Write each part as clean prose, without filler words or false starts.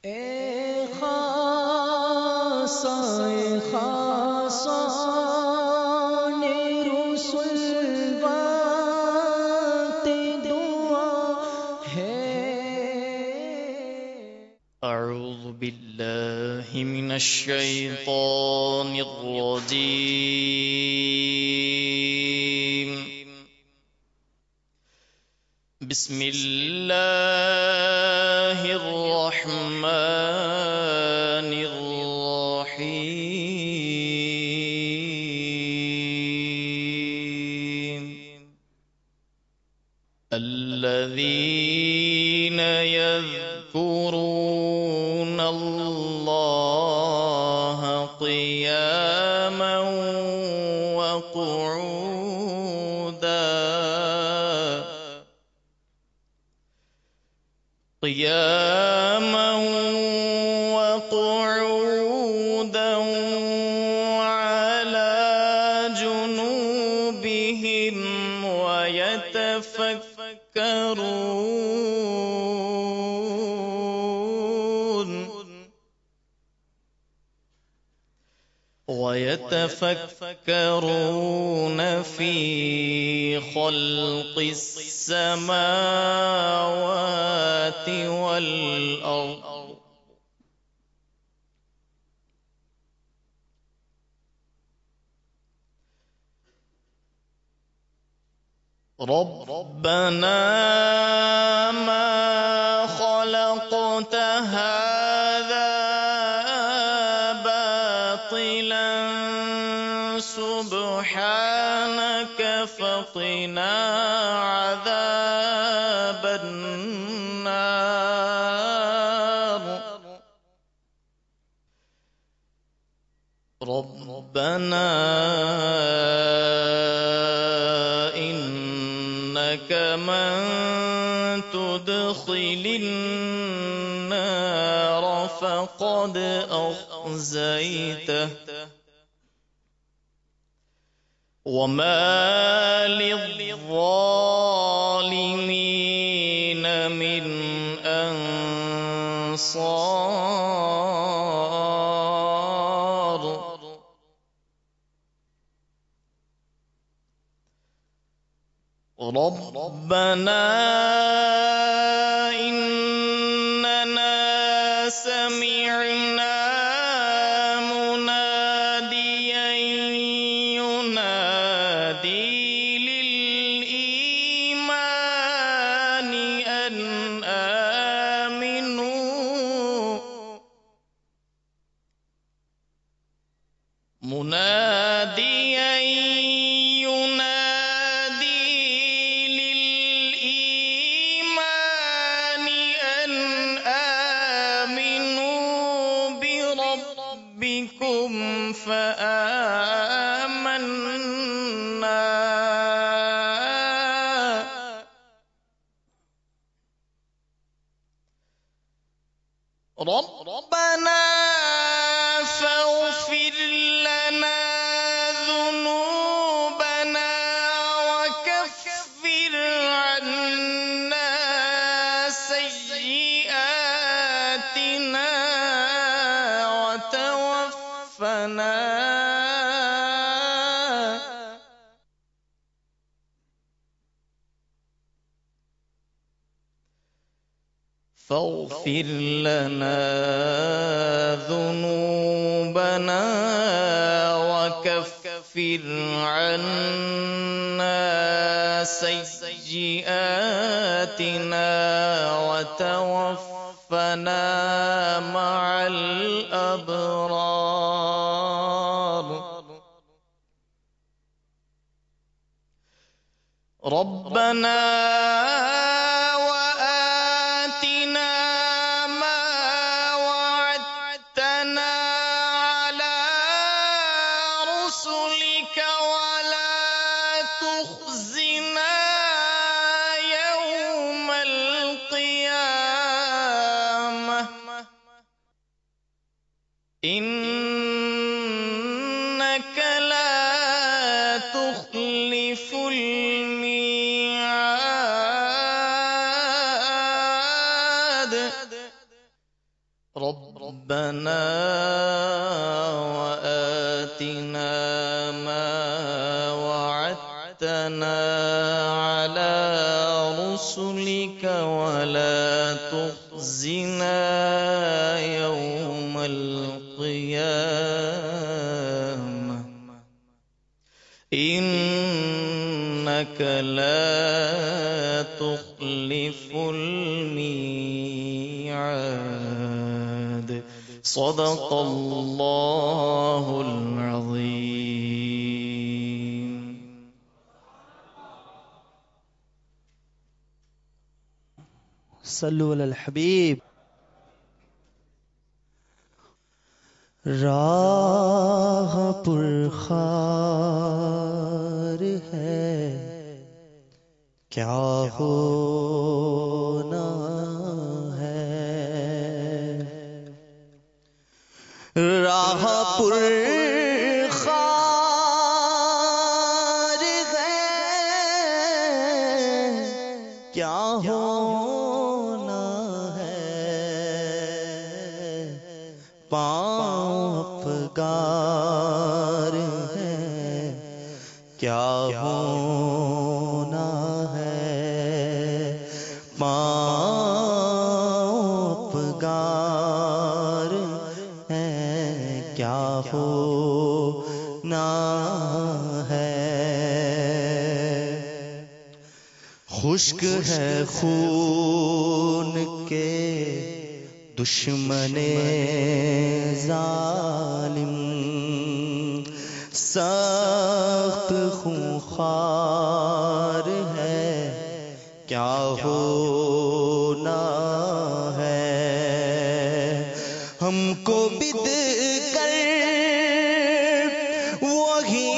اے خاصا رسول وقت دعا ہے. أعوذ بالله من الشيطان الرجيم. بسم الله الرحمن الرحيم. الذين يذكرون الله قياما وقعودا وعلى جنوبهم ويتفكرون في خلق السماوات والأرض. ربنا ما خلقت هذا باطلا سبحانك فقنا عذاب النار. ربنا إنك من تدخل النار فقد أخزيته وما للظالمين من أنصار. ربنا إننا سمعنا مناديا ينادي للإيمان أن آمنوا مناديا بكم فآمنا. ربنا فاغفر لنا ذنوبنا وكفر عنا سيئاتنا فاغفر لنا ذنوبنا وكفر عنا سيئاتنا وتوفنا مع الأبرار. ربنا وآتنا ما وعدتنا على رسلك ولا تخزنا يوم القيامة إنك لا تخلف الميعاد. ربنا وآتنا ما وعدتنا على رسلك ولا تخزنا يوم القيامة إنك لا تخلف الميعاد. صدق الله العظيم. صلو علی الحبیب. راہ پرخار ہے کیا ہونا ہے، راہ پرخار ہے کیا ہونا ہے، پاؤں افگار ہے کیا ہونا ہے، پاؤں افگار ہے کیا ہونا ہے، خشک ہے خون کے دشمن ظالم، سخت خونخوار ہے کیا ہونا ہے، ہم کو بد کر وہی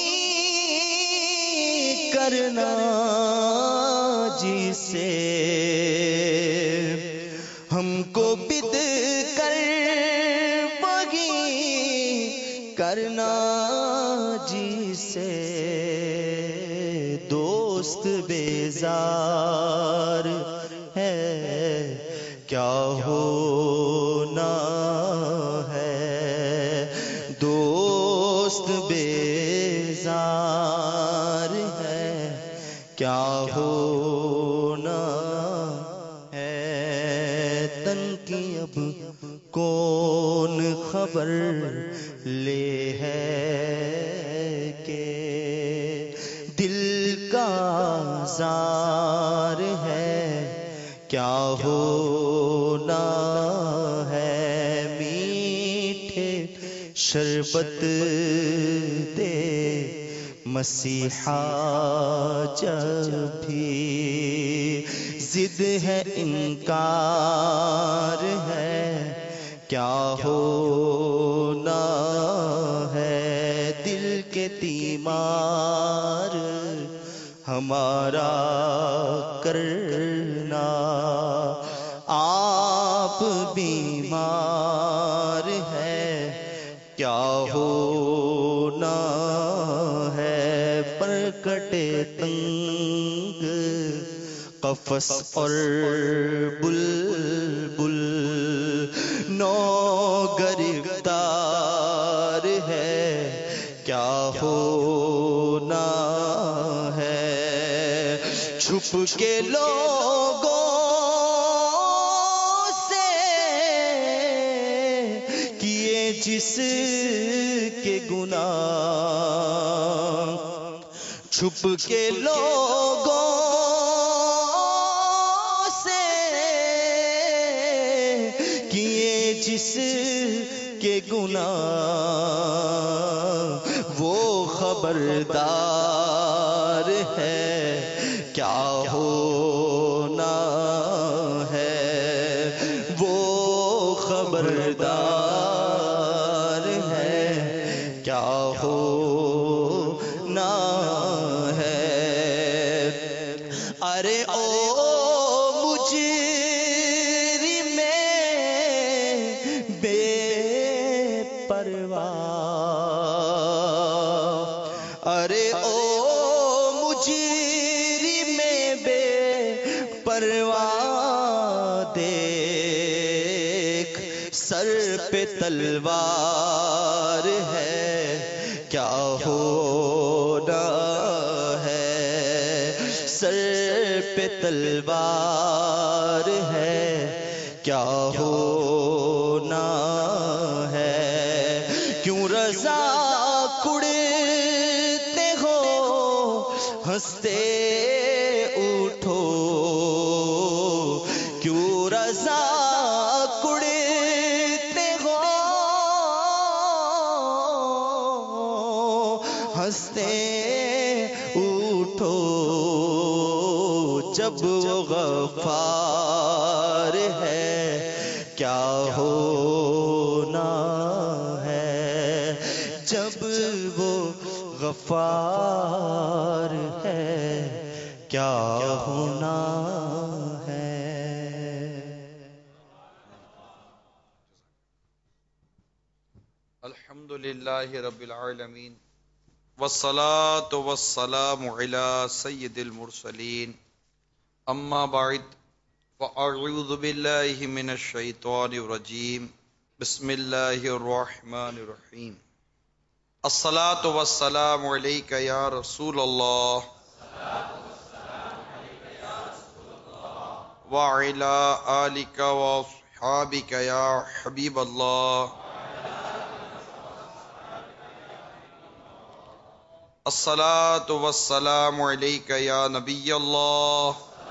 کرنا جسے، ہم کو بد کر وہی کرنا جسے، دوست بیزار ہے کیا ہونا ہے، دوست بیزار ہے کیا ہونا ہے، تن کی اب کون خبر لے ہے کہ دل کا زار ہے کیا ہونا ہے، میٹھے شربت دے مسیحا جب بھی ضد ہے انکار ہے کیا ہونا ہے، دل کے تیمار ہمارا کرنا، آپ بیمار ہے کیا ہونا ہے، پر کٹے تنگ قفس اور بلبل نو گرفتار ہے کیا ہونا ہے، چھپ کے لوگوں سے کیے جس کے گناہ، چھپ کے لوگوں سے کیے جس کے گناہ، وہ خبردار ہے کیا ہونا ہے، وہ خبردار ہے کیا ہونا ہے، ارے او مجرم بے پرواہ، ارے او مجرم بے پرواہ، دیکھ سر پہ تلوار ہے کیا ہونا ہے، سر پہ تلوار ہے کیا ہونا ہے، کیوں رضا کڑتے ہو ہنستے اٹھو، کیوں رضا کڑتے ہو ہنستے اٹھو، جب وہ غفار ہے کیا ہونا ہے، جب وہ غفار ہے کیا ہونا ہے۔ الحمد للہ رب العالمین والصلاة والسلام علی سید المرسلین، اما بعد فاعوذ باللہ من الشیطان الرجیم، بسم اللہ الرحمن الرحیم۔ الصلاة والسلام علیک یا رسول اللہ وعلی آلک واصحابک یا حبیب اللہ، الصلاة والسلام علیک یا نبی اللہ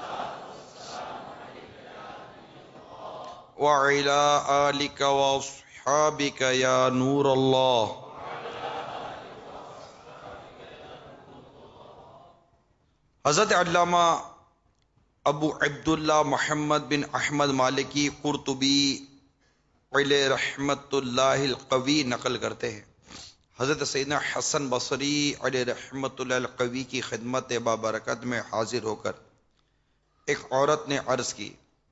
وعلی آلک واصحابک یا نور اللہ۔ حضرت علامہ ابو عبداللہ محمد بن احمد مالکی قرطبی علیہ رحمت اللہ القوی نقل کرتے ہیں، حضرت سیدنا حسن بصری علیہ رحمت اللہ القوی کی خدمت بابرکت میں حاضر ہو کر ایک عورت نے عرض کی،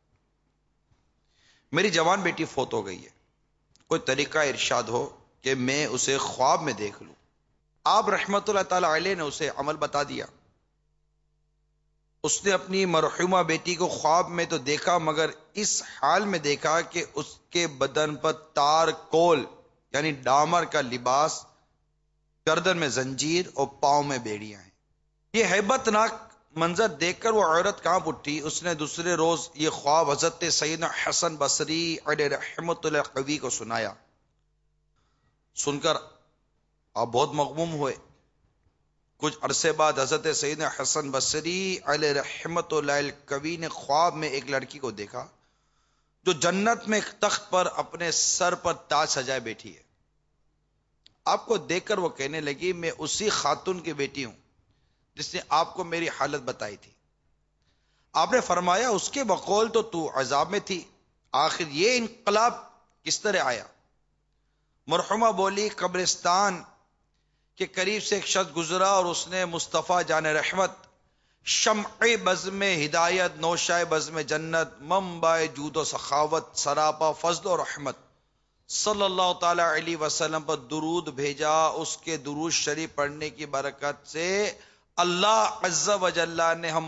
میری جوان بیٹی فوت ہو گئی ہے، کوئی طریقہ ارشاد ہو کہ میں اسے خواب میں دیکھ لوں۔ آپ رحمت اللہ تعالی علیہ نے اسے عمل بتا دیا۔ اس نے اپنی مرحومہ بیٹی کو خواب میں تو دیکھا، مگر اس حال میں دیکھا کہ اس کے بدن پر تار کول یعنی ڈامر کا لباس، گردن میں زنجیر اور پاؤں میں بیڑیاں ہیں۔ یہ ہیبت ناک منظر دیکھ کر وہ عورت کانپ اٹھی۔ اس نے دوسرے روز یہ خواب حضرت سیدنا حسن بصری علیہ رحمت اللہ قوی کو سنایا۔ سن کر آپ بہت مغموم ہوئے۔ کچھ عرصے بعد حضرت سیدنا حسن بصری علیہ رحمت اللہ القوی نے خواب میں ایک لڑکی کو دیکھا جو جنت میں ایک تخت پر اپنے سر پر تاج سجائے بیٹھی ہے۔ آپ کو دیکھ کر وہ کہنے لگی، میں اسی خاتون کی بیٹی ہوں جس نے آپ کو میری حالت بتائی تھی۔ آپ نے فرمایا، اس کے بقول تو عذاب میں تھی، آخر یہ انقلاب کس طرح آیا؟ مرحومہ بولی، قبرستان کے قریب سے ایک شخص گزرا اور اس نے مصطفیٰ جان رحمت، شمع بزم ہدایت، نوشائے بزم جنت، منبع جود و سخاوت، سراپا فضل و رحمت صلی اللہ تعالی علیہ وسلم پر درود بھیجا۔ اس کے درود شریف پڑھنے کی برکت سے اللہ عز و جل نے ہم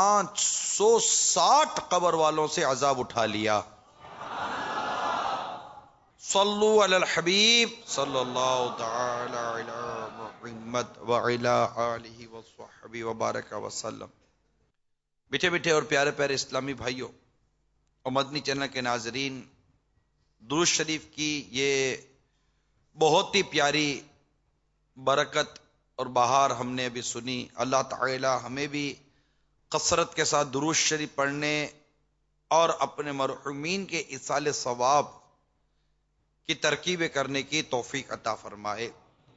560 قبر والوں سے عذاب اٹھا لیا۔ صلو علی الحبیب صلی اللہ تعالی علی محمد وعلی آلہ وصحبہ وبارک وسلم۔ میٹھے میٹھے اور پیارے پیارے اسلامی بھائیوں اور مدنی چینل کے ناظرین، درود شریف کی یہ بہت ہی پیاری برکت اور بہار ہم نے ابھی سنی۔ اللہ تعالی ہمیں بھی کثرت کے ساتھ درود شریف پڑھنے اور اپنے مرحومین کے ایصال ثواب کی ترکیبیں کرنے کی توفیق عطا فرمائے۔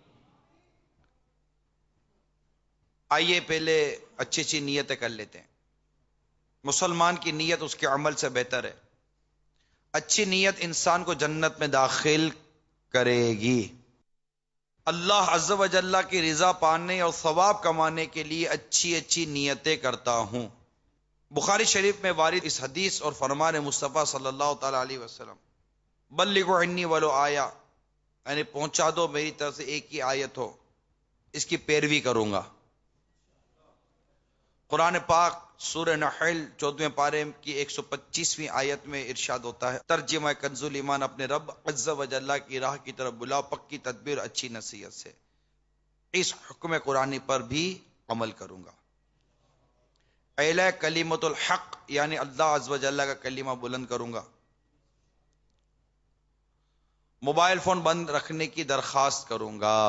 آئیے پہلے اچھی اچھی نیتیں کر لیتے ہیں۔ مسلمان کی نیت اس کے عمل سے بہتر ہے۔ اچھی نیت انسان کو جنت میں داخل کرے گی۔ اللہ عز و جل کی رضا پانے اور ثواب کمانے کے لیے اچھی اچھی نیتیں کرتا ہوں۔ بخاری شریف میں وارد اس حدیث اور فرمان مصطفیٰ صلی اللہ تعالی علیہ وسلم، بلغوا عنی ولو آیا، یعنی پہنچا دو میری طرف سے ایک ہی آیت ہو، اس کی پیروی کروں گا۔ قرآن پاک سورہ نحل 14ویں پارے کی 125ویں آیت میں ارشاد ہوتا ہے، ترجمہ کنز الایمان، اپنے رب عز و جل کی راہ کی طرف بلا، پکی تدبیر اچھی نصیحت سے، اس حکم قرآنی پر بھی عمل کروں گا۔ اعلی کلمۃ الحق یعنی اللہ عز و جل کا کلمہ بلند کروں گا۔ موبائل فون بند رکھنے کی درخواست کروں گا۔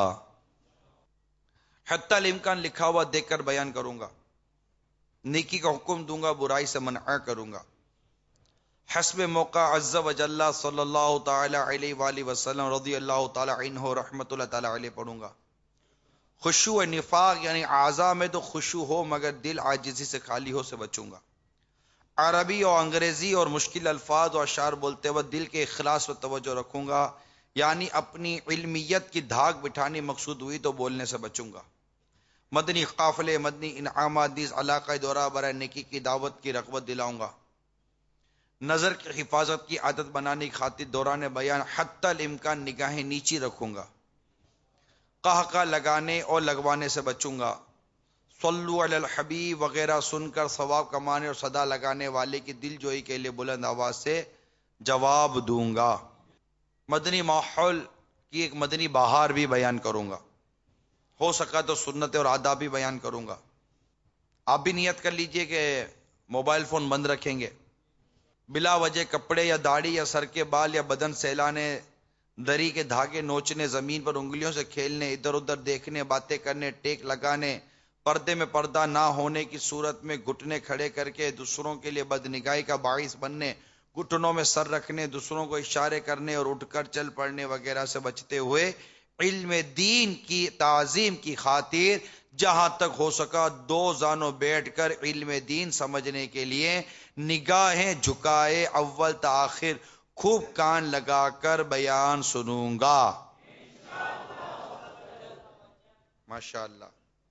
حتی الامکان لکھا ہوا دیکھ کر بیان کروں گا۔ نیکی کا حکم دوں گا، برائی سے منع کروں گا۔ حسب موقع عز و جل صلی اللہ تعالی علیہ وآلہ وسلم رضی اللہ تعالی عنہ رحمت اللہ تعالی علیہ پڑھوں گا۔ خشوع نفاق یعنی اعضاء میں تو خشوع ہو مگر دل عاجزی سے خالی ہو سے بچوں گا۔ عربی اور انگریزی اور مشکل الفاظ اور اشعار بولتے وقت دل کے اخلاص پر توجہ رکھوں گا، یعنی اپنی علمیت کی دھاک بٹھانی مقصود ہوئی تو بولنے سے بچوں گا۔ مدنی قافلے، مدنی انعامات نیز علاقہ دورہ برائے نیکی کی دعوت کی رغبت دلاؤں گا۔ نظر کی حفاظت کی عادت بنانے کی خاطر دوران بیان حتی الامکان نگاہیں نیچی رکھوں گا۔ قہقہ لگانے اور لگوانے سے بچوں گا۔ صلو علی الحبیب وغیرہ سن کر ثواب کمانے اور صدا لگانے والے کی دل جوئی کے لیے بلند آواز سے جواب دوں گا۔ مدنی ماحول کی ایک مدنی بہار بھی بیان کروں گا۔ ہو سکا تو سنت اور آداب بھی بیان کروں گا۔ آپ بھی نیت کر لیجئے کہ موبائل فون بند رکھیں گے۔ بلا وجہ کپڑے یا داڑھی یا سر کے بال یا بدن سہلانے، دری کے دھاگے نوچنے، زمین پر انگلیوں سے کھیلنے، ادھر ادھر دیکھنے، باتیں کرنے، ٹیک لگانے، پردے میں پردہ نہ ہونے کی صورت میں گھٹنے کھڑے کر کے دوسروں کے لیے بدنگاہی کا باعث بننے، گھٹنوں میں سر رکھنے، دوسروں کو اشارے کرنے اور اٹھ کر چل پڑنے وغیرہ سے بچتے ہوئے علم دین کی تعظیم کی خاطر جہاں تک ہو سکا دو زانوں بیٹھ کر علم دین سمجھنے کے لیے نگاہیں جھکائے اول تا آخر خوب کان لگا کر بیان سنوں گا۔ ماشاءاللہ۔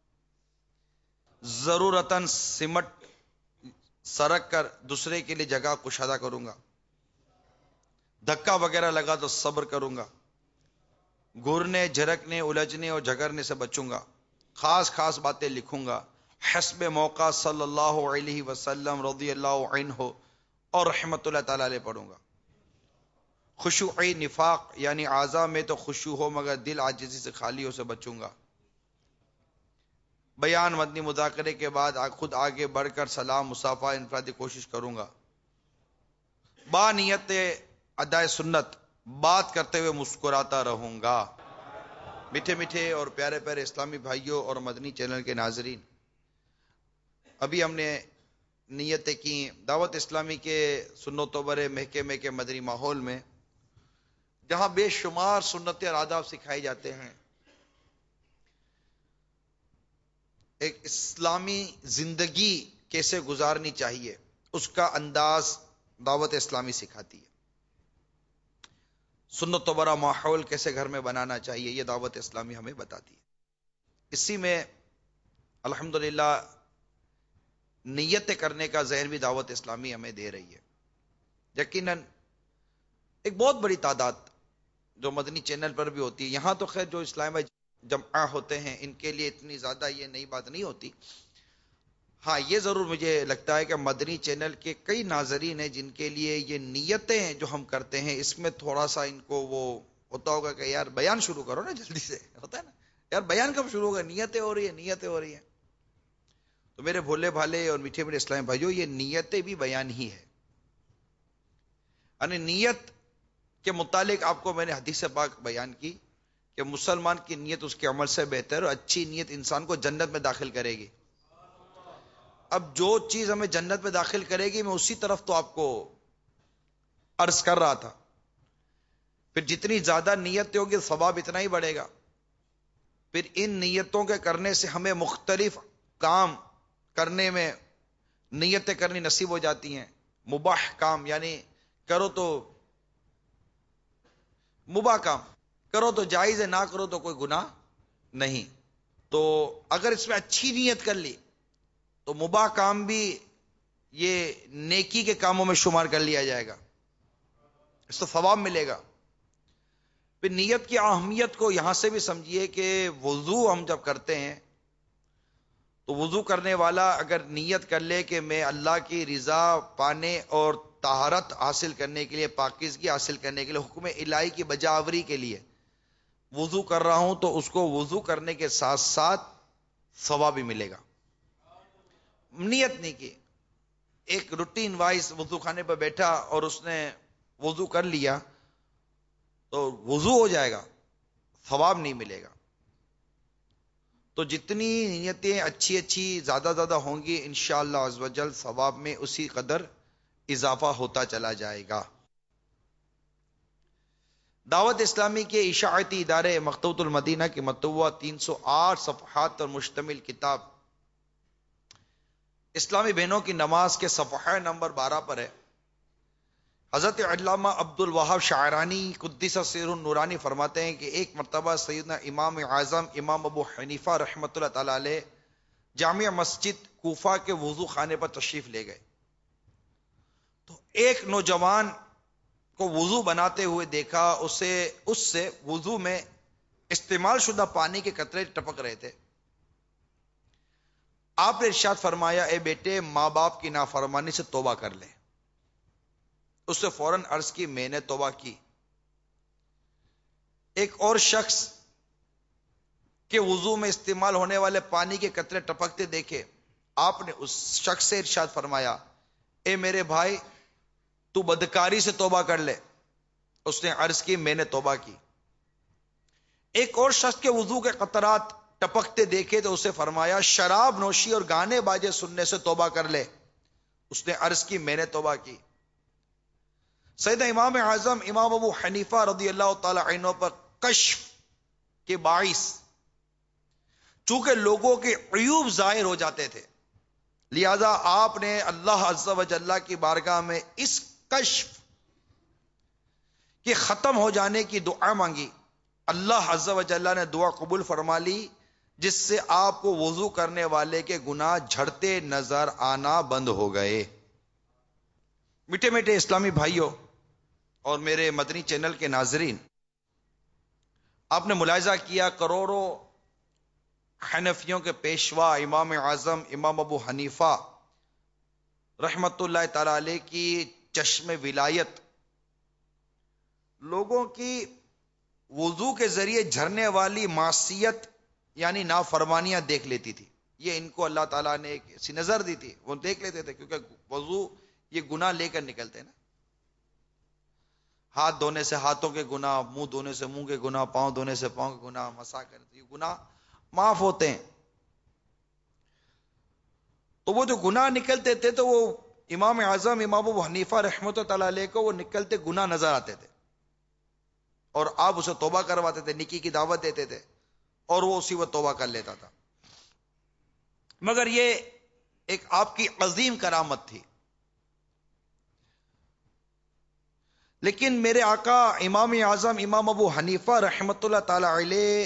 ضرورتاً سمٹ سرک کر دوسرے کے لیے جگہ کشادہ کروں گا۔ دھکا وغیرہ لگا تو صبر کروں گا۔ گھرنے، جھرکنے، الجھنے اور جھگڑنے سے بچوں گا۔ خاص خاص باتیں لکھوں گا۔ حسب موقع صلی اللہ علیہ وسلم رضی اللہ عنہ اور رحمت اللہ تعالی علیہ پڑھوں گا۔ خشوع نفاق یعنی اعضاء میں تو خشوع ہو مگر دل عاجزی سے خالی ہو سے بچوں گا۔ بیان مدنی مذاکرے کے بعد خود آگے بڑھ کر سلام مصافحہ انفرادی کوشش کروں گا۔ با نیت ادائے سنت بات کرتے ہوئے مسکراتا رہوں گا۔ میٹھے میٹھے اور پیارے پیارے اسلامی بھائیوں اور مدنی چینل کے ناظرین، ابھی ہم نے نیتیں کی دعوت اسلامی کے سنتوں برے محکمے کے مدنی ماحول میں، جہاں بے شمار سنتیں اور آداب سکھائے جاتے ہیں۔ ایک اسلامی زندگی کیسے گزارنی چاہیے اس کا انداز دعوت اسلامی سکھاتی ہے۔ سنت و برا ماحول کیسے گھر میں بنانا چاہیے یہ دعوت اسلامی ہمیں بتاتی ہے۔ اسی میں الحمدللہ نیت کرنے کا ذہن بھی دعوت اسلامی ہمیں دے رہی ہے۔ یقیناً ایک بہت بڑی تعداد جو مدنی چینل پر بھی ہوتی ہے، یہاں تو خیر جو اسلام جمعہ ہوتے ہیں ان کے لیے اتنی زیادہ یہ نئی بات نہیں ہوتی۔ ہاں یہ ضرور مجھے لگتا ہے کہ مدنی چینل کے کئی ناظرین ہیں جن کے لیے یہ نیتیں ہیں جو ہم کرتے ہیں اس میں تھوڑا سا ان کو وہ ہوتا ہوگا کہ یار بیان شروع کرو نا جلدی سے، ہوتا ہے نا یار بیان کب شروع ہوگا، نیتیں ہو رہی ہیں نیتیں ہو رہی ہیں۔ تو میرے بھولے بھالے اور میٹھے میٹھے اسلامی بھائیوں، یہ نیتیں بھی بیان ہی ہے۔ یعنی نیت کے متعلق آپ کو میں نے حدیث پاک بیان کی کہ مسلمان کی نیت اس کے عمل سے بہتر، اور اچھی نیت انسان کو جنت میں داخل کرے گی۔ اب جو چیز ہمیں جنت میں داخل کرے گی میں اسی طرف تو آپ کو عرض کر رہا تھا۔ پھر جتنی زیادہ نیت ہوگی ثواب اتنا ہی بڑھے گا۔ پھر ان نیتوں کے کرنے سے ہمیں مختلف کام کرنے میں نیتیں کرنی نصیب ہو جاتی ہیں۔ مباح کام یعنی کرو تو مباح کام کرو تو جائز ہے، نہ کرو تو کوئی گناہ نہیں۔ تو اگر اس میں اچھی نیت کر لی تو مباح کام بھی یہ نیکی کے کاموں میں شمار کر لیا جائے گا، اس کو ثواب ملے گا۔ پھر نیت کی اہمیت کو یہاں سے بھی سمجھیے کہ وضو ہم جب کرتے ہیں تو وضو کرنے والا اگر نیت کر لے کہ میں اللہ کی رضا پانے اور طہارت حاصل کرنے کے لیے، پاکیزگی حاصل کرنے کے لیے، حکم الہی کی بجاوری کے لیے وضو کر رہا ہوں، تو اس کو وضو کرنے کے ساتھ ساتھ ثواب بھی ملے گا۔ نیت نہیں کی، ایک روٹین وائز وضو خانے پر بیٹھا اور اس نے وضو کر لیا تو وضو ہو جائے گا، ثواب نہیں ملے گا۔ تو جتنی نیتیں اچھی اچھی زیادہ زیادہ ہوں گی انشاءاللہ عز و جل ثواب میں اسی قدر اضافہ ہوتا چلا جائے گا۔ دعوت اسلامی کے اشاعتی ادارے مکتبۃ المدینہ کی مطبوعہ 308 صفحات پر مشتمل کتاب اسلامی بہنوں کی نماز کے صفحہ نمبر 12 پر ہے۔ حضرت علامہ عبد الوہاب شاعرانی قدس سرہ النورانی فرماتے ہیں کہ ایک مرتبہ سیدنا امام اعظم امام ابو حنیفہ رحمۃ اللہ تعالی علیہ جامع مسجد کوفہ کے وضو خانے پر تشریف لے گئے، تو ایک نوجوان کو وضو بناتے ہوئے دیکھا، اس سے وضو میں استعمال شدہ پانی کے قطرے ٹپک رہے تھے۔ آپ نے ارشاد فرمایا، اے بیٹے، ماں باپ کی نافرمانی سے توبہ کر لے۔ اس سے فوراً عرض کی، میں نے توبہ کی۔ ایک اور شخص کے وضو میں استعمال ہونے والے پانی کے قطرے ٹپکتے دیکھے، آپ نے اس شخص سے ارشاد فرمایا، اے میرے بھائی، تو بدکاری سے توبہ کر لے۔ اس نے عرض کی، میں نے توبہ کی۔ ایک اور شخص کے وضو کے قطرات ٹپکتے دیکھے تو اسے فرمایا، شراب نوشی اور گانے باجے سننے سے توبہ کر لے۔ اس نے عرض کی، میں نے توبہ کی۔ سیدنا امام اعظم امام ابو حنیفہ رضی اللہ تعالی عنہ پر کشف کے باعث چونکہ لوگوں کے عیوب ظاہر ہو جاتے تھے، لہذا آپ نے اللہ عز و جل کی بارگاہ میں اس کشف کے ختم ہو جانے کی دعا مانگی۔ اللہ عز و جل نے دعا قبول فرما لی، جس سے آپ کو وضو کرنے والے کے گناہ جھڑتے نظر آنا بند ہو گئے۔ میٹھے میٹھے اسلامی بھائیوں اور میرے مدنی چینل کے ناظرین، آپ نے ملاحظہ کیا کروڑوں حنفیوں کے پیشوا امام اعظم امام ابو حنیفہ رحمت اللہ تعالی علیہ کی چشم ولایت لوگوں کی وضو کے ذریعے جھرنے والی معصیت یعنی نافرمانیاں دیکھ لیتی تھی۔ یہ ان کو اللہ تعالیٰ نے ایک ایسی نظر دی تھی، وہ دیکھ لیتے تھے، کیونکہ وضو یہ گناہ لے کر نکلتے ہیں نا۔ ہاتھ دھونے سے ہاتھوں کے گناہ، منہ دھونے سے منہ کے گناہ، پاؤں دھونے سے پاؤں کے گناہ، مسا کرتے یہ گناہ معاف ہوتے ہیں۔ تو وہ جو گناہ نکلتے تھے تو وہ امام اعظم امام ابو حنیفہ رحمۃ اللہ تعالی علیہ کو وہ نکلتے گناہ نظر آتے تھے، اور آپ اسے توبہ کرواتے تھے، نیکی کی دعوت دیتے تھے، اور وہ اسی وقت توبہ کر لیتا تھا۔ مگر یہ ایک آپ کی عظیم کرامت تھی۔ لیکن میرے آقا امام اعظم امام ابو حنیفہ رحمۃ اللہ تعالی علیہ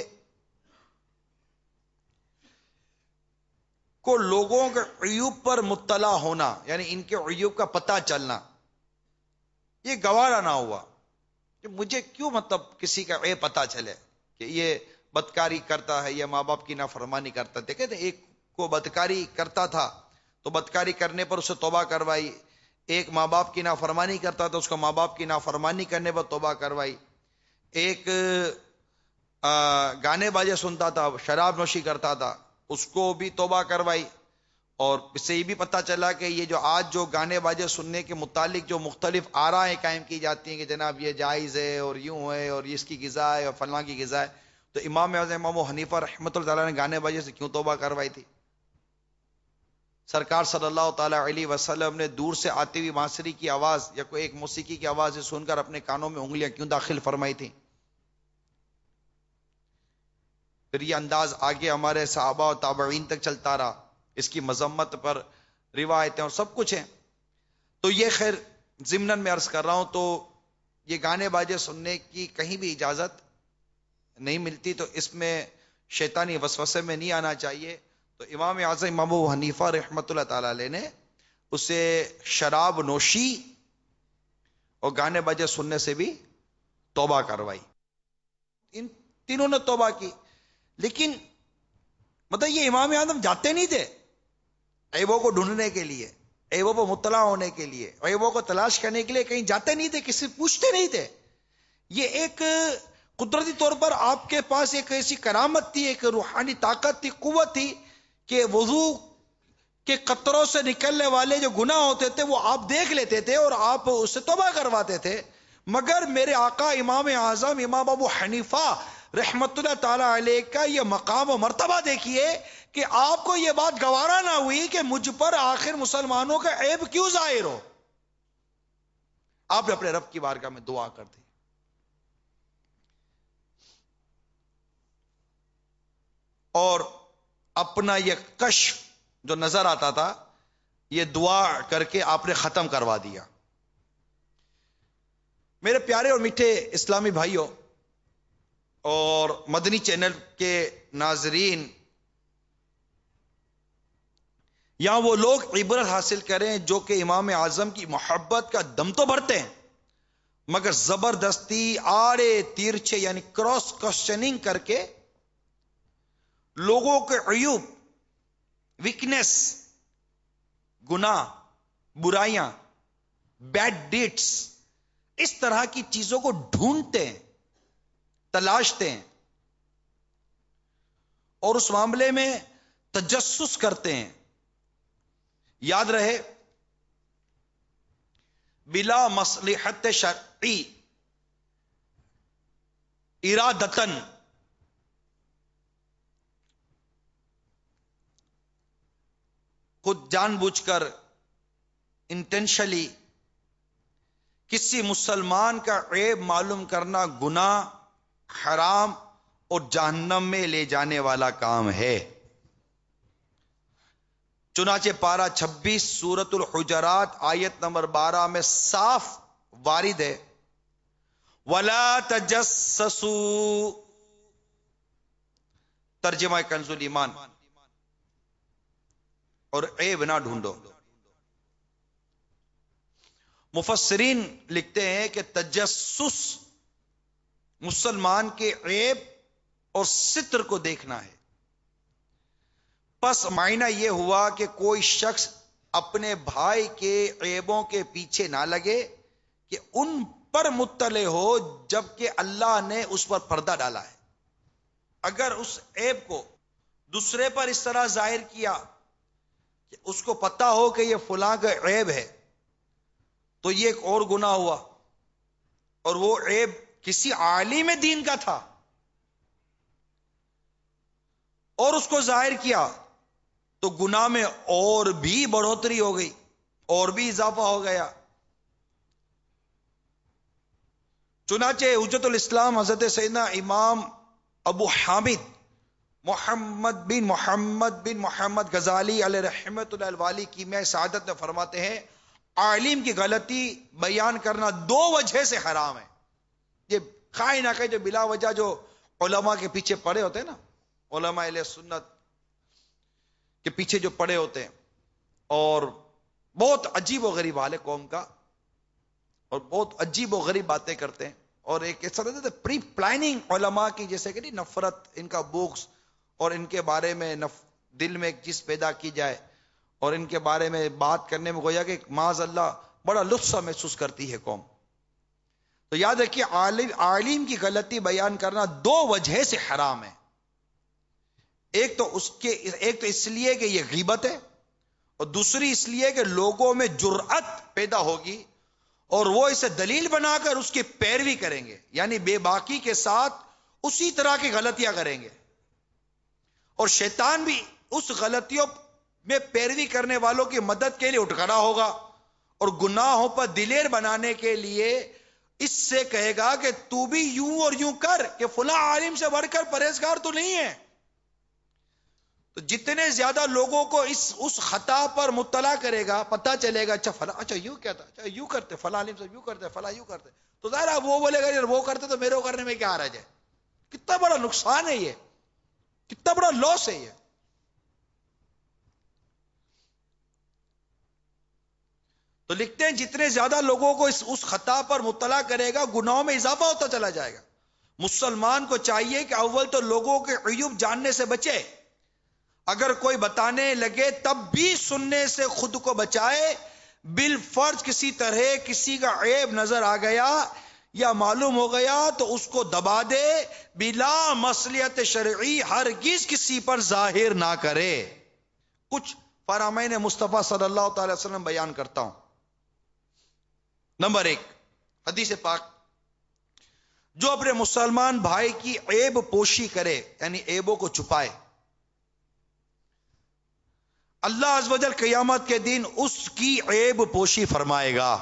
کو لوگوں کے عیوب پر مطلع ہونا، یعنی ان کے عیوب کا پتہ چلنا، یہ گوارا نہ ہوا کہ مجھے کیوں کسی کا عیب پتہ چلے کہ یہ بدکاری کرتا ہے یا ماں باپ کی نافرمانی کرتا ہے۔ دیکھیں ایک کو بدکاری کرتا تھا تو بدکاری کرنے پر اسے توبہ کروائی، ایک ماں باپ کی نافرمانی کرتا تھا اس کو ماں باپ کی نافرمانی کرنے پر توبہ کروائی، ایک گانے باجے سنتا تھا، شراب نوشی کرتا تھا، اس کو بھی توبہ کروائی۔ اور اس سے یہ بھی پتہ چلا کہ یہ جو آج جو گانے باجے سننے کے متعلق جو مختلف آرائیں قائم کی جاتی ہیں کہ جناب یہ جائز ہے اور یوں ہے اور اس کی غذا ہے اور فلاں کی غذا ہے، تو امام اعظم امام حنیفہ رحمۃ اللہ تعالیٰ نے گانے باجے سے کیوں توبہ کروائی تھی؟ سرکار صلی اللہ تعالی علیہ وسلم نے دور سے آتی ہوئی بانسری کی آواز یا کوئی ایک موسیقی کی آواز سن کر اپنے کانوں میں انگلیاں کیوں داخل فرمائی تھی؟ پھر یہ انداز آگے ہمارے صحابہ و تابعین تک چلتا رہا، اس کی مذمت پر روایتیں اور سب کچھ ہیں۔ تو یہ خیر ضمناً میں عرض کر رہا ہوں، تو یہ گانے باجے سننے کی کہیں بھی اجازت نہیں ملتی، تو اس میں شیطانی وسوسے میں نہیں آنا چاہیے۔ تو امام اعظم امام ابو حنیفہ رحمۃ اللہ تعالی علیہ نے اسے شراب نوشی اور گانے باجے سننے سے بھی توبہ کروائی۔ ان تینوں نے توبہ کی، لیکن مطلب یہ امام اعظم جاتے نہیں تھے عیبوں کو ڈھونڈنے کے لیے، عیبوں پر مطلع ہونے کے لیے، عیبوں کو تلاش کرنے کے لیے کہیں جاتے نہیں تھے، کسی پوچھتے نہیں تھے. یہ ایک قدرتی طور پر آپ کے پاس ایک ایسی کرامت تھی، ایک روحانی طاقت تھی، قوت تھی کہ وضو کے قطروں سے نکلنے والے جو گناہ ہوتے تھے وہ آپ دیکھ لیتے تھے اور آپ اس سے توبہ کرواتے تھے. مگر میرے آقا امام اعظم امام ابو حنیفہ رحمت اللہ تعالی علیہ کا یہ مقام و مرتبہ دیکھیے کہ آپ کو یہ بات گوارا نہ ہوئی کہ مجھ پر آخر مسلمانوں کا عیب کیوں ظاہر ہو. آپ نے اپنے رب کی بارگاہ میں دعا کر دی. اور اپنا یہ کشف جو نظر آتا تھا یہ دعا کر کے آپ نے ختم کروا دیا. میرے پیارے اور میٹھے اسلامی بھائیوں اور مدنی چینل کے ناظرین، یہاں وہ لوگ عبرت حاصل کریں جو کہ امام اعظم کی محبت کا دم تو بھرتے ہیں مگر زبردستی آڑے تیرچے یعنی کراس کوسچننگ کر کے لوگوں کے عیوب، ویکنس، گناہ، برائیاں، بیڈ ڈیٹس، اس طرح کی چیزوں کو ڈھونڈتے ہیں، تلاشتے ہیں اور اس معاملے میں تجسس کرتے ہیں. یاد رہے بلا مصلحت شرعی ارادتن، خود جان بوجھ کر انٹینشلی کسی مسلمان کا عیب معلوم کرنا گناہ، حرام اور جہنم میں لے جانے والا کام ہے. چنانچہ پارہ 26 سورۃ الحجرات آیت نمبر 12 میں صاف وارد ہے وَلَا تَجَسَّسُوا، ترجمہ کنز الایمان، اور عیب نہ ڈھونڈو. مفسرین لکھتے ہیں کہ تجسس مسلمان کے عیب اور ستر کو دیکھنا ہے. پس معنی یہ ہوا کہ کوئی شخص اپنے بھائی کے عیبوں کے پیچھے نہ لگے کہ ان پر مطلع ہو جبکہ اللہ نے اس پر پردہ ڈالا ہے. اگر اس عیب کو دوسرے پر اس طرح ظاہر کیا کہ اس کو پتا ہو کہ یہ فلاں کا عیب ہے تو یہ ایک اور گناہ ہوا، اور وہ عیب کسی عالم دین کا تھا اور اس کو ظاہر کیا تو گناہ میں اور بھی بڑھوتری ہو گئی، اور بھی اضافہ ہو گیا. چنانچہ حجت الاسلام حضرت سیدنا امام ابو حامد محمد بن محمد غزالی علیہ رحمت اللہ الوالی کی میں سعادت میں فرماتے ہیں عالم کی غلطی بیان کرنا دو وجہ سے حرام ہے. یہ خواہ نہ کہ جو بلا وجہ جو علماء کے پیچھے پڑے ہوتے ہیں نا، علماء اہل سنت کے پیچھے جو پڑے ہوتے ہیں اور بہت عجیب و غریب حال ہے قوم کا، اور بہت عجیب و غریب باتیں کرتے ہیں، اور ایک ایسا پری پلاننگ علماء کی، جیسے کہ نہیں نفرت، ان کا بغض، اور ان کے بارے میں دل میں ایک چیز پیدا کی جائے اور ان کے بارے میں بات کرنے میں گویا کہ معاذ اللہ بڑا لطف سا محسوس کرتی ہے قوم. تو یاد رکھیے عالم کی غلطی بیان کرنا دو وجہ سے حرام ہے. ایک تو اس لیے کہ یہ غیبت ہے، اور دوسری اس لیے کہ لوگوں میں جرأت پیدا ہوگی اور وہ اسے دلیل بنا کر اس کی پیروی کریں گے، یعنی بے باکی کے ساتھ اسی طرح کی غلطیاں کریں گے، اور شیطان بھی اس غلطیوں میں پیروی کرنے والوں کی مدد کے لیے اٹھ کھڑا ہوگا اور گناہوں پر دلیر بنانے کے لیے اس سے کہے گا کہ تو بھی یوں اور یوں کر کہ فلاں عالم سے بڑھ کر پرہیزگار تو نہیں ہے. تو جتنے زیادہ لوگوں کو اس خطا پر مطلع کرے گا، پتہ چلے گا اچھا فلاں اچھا یوں کہتا، اچھا یوں کرتے، فلاں عالم سے یوں کرتے، فلاں یوں کرتے، تو ظاہر ہے وہ بولے گا یار وہ کرتے تو میرے کو کرنے میں کیا حرج ہے. کتنا بڑا نقصان ہے یہ، کتنا بڑا لاس ہے یہ. تو لکھتے ہیں جتنے زیادہ لوگوں کو اس خطا پر مطلع کرے گا گناہوں میں اضافہ ہوتا چلا جائے گا. مسلمان کو چاہیے کہ اول تو لوگوں کے عیوب جاننے سے بچے، اگر کوئی بتانے لگے تب بھی سننے سے خود کو بچائے، بالفرض کسی طرح کسی کا عیب نظر آ گیا یا معلوم ہو گیا تو اس کو دبا دے، بلا مصلحت شرعی ہرگز کسی پر ظاہر نہ کرے۔ کچھ فرامین مصطفیٰ صلی اللہ تعالی وسلم بیان کرتا ہوں۔ نمبر 1، حدیث پاک، جو اپنے مسلمان بھائی کی عیب پوشی کرے، یعنی عیبوں کو چھپائے، اللہ عز و جل قیامت کے دن اس کی عیب پوشی فرمائے گا۔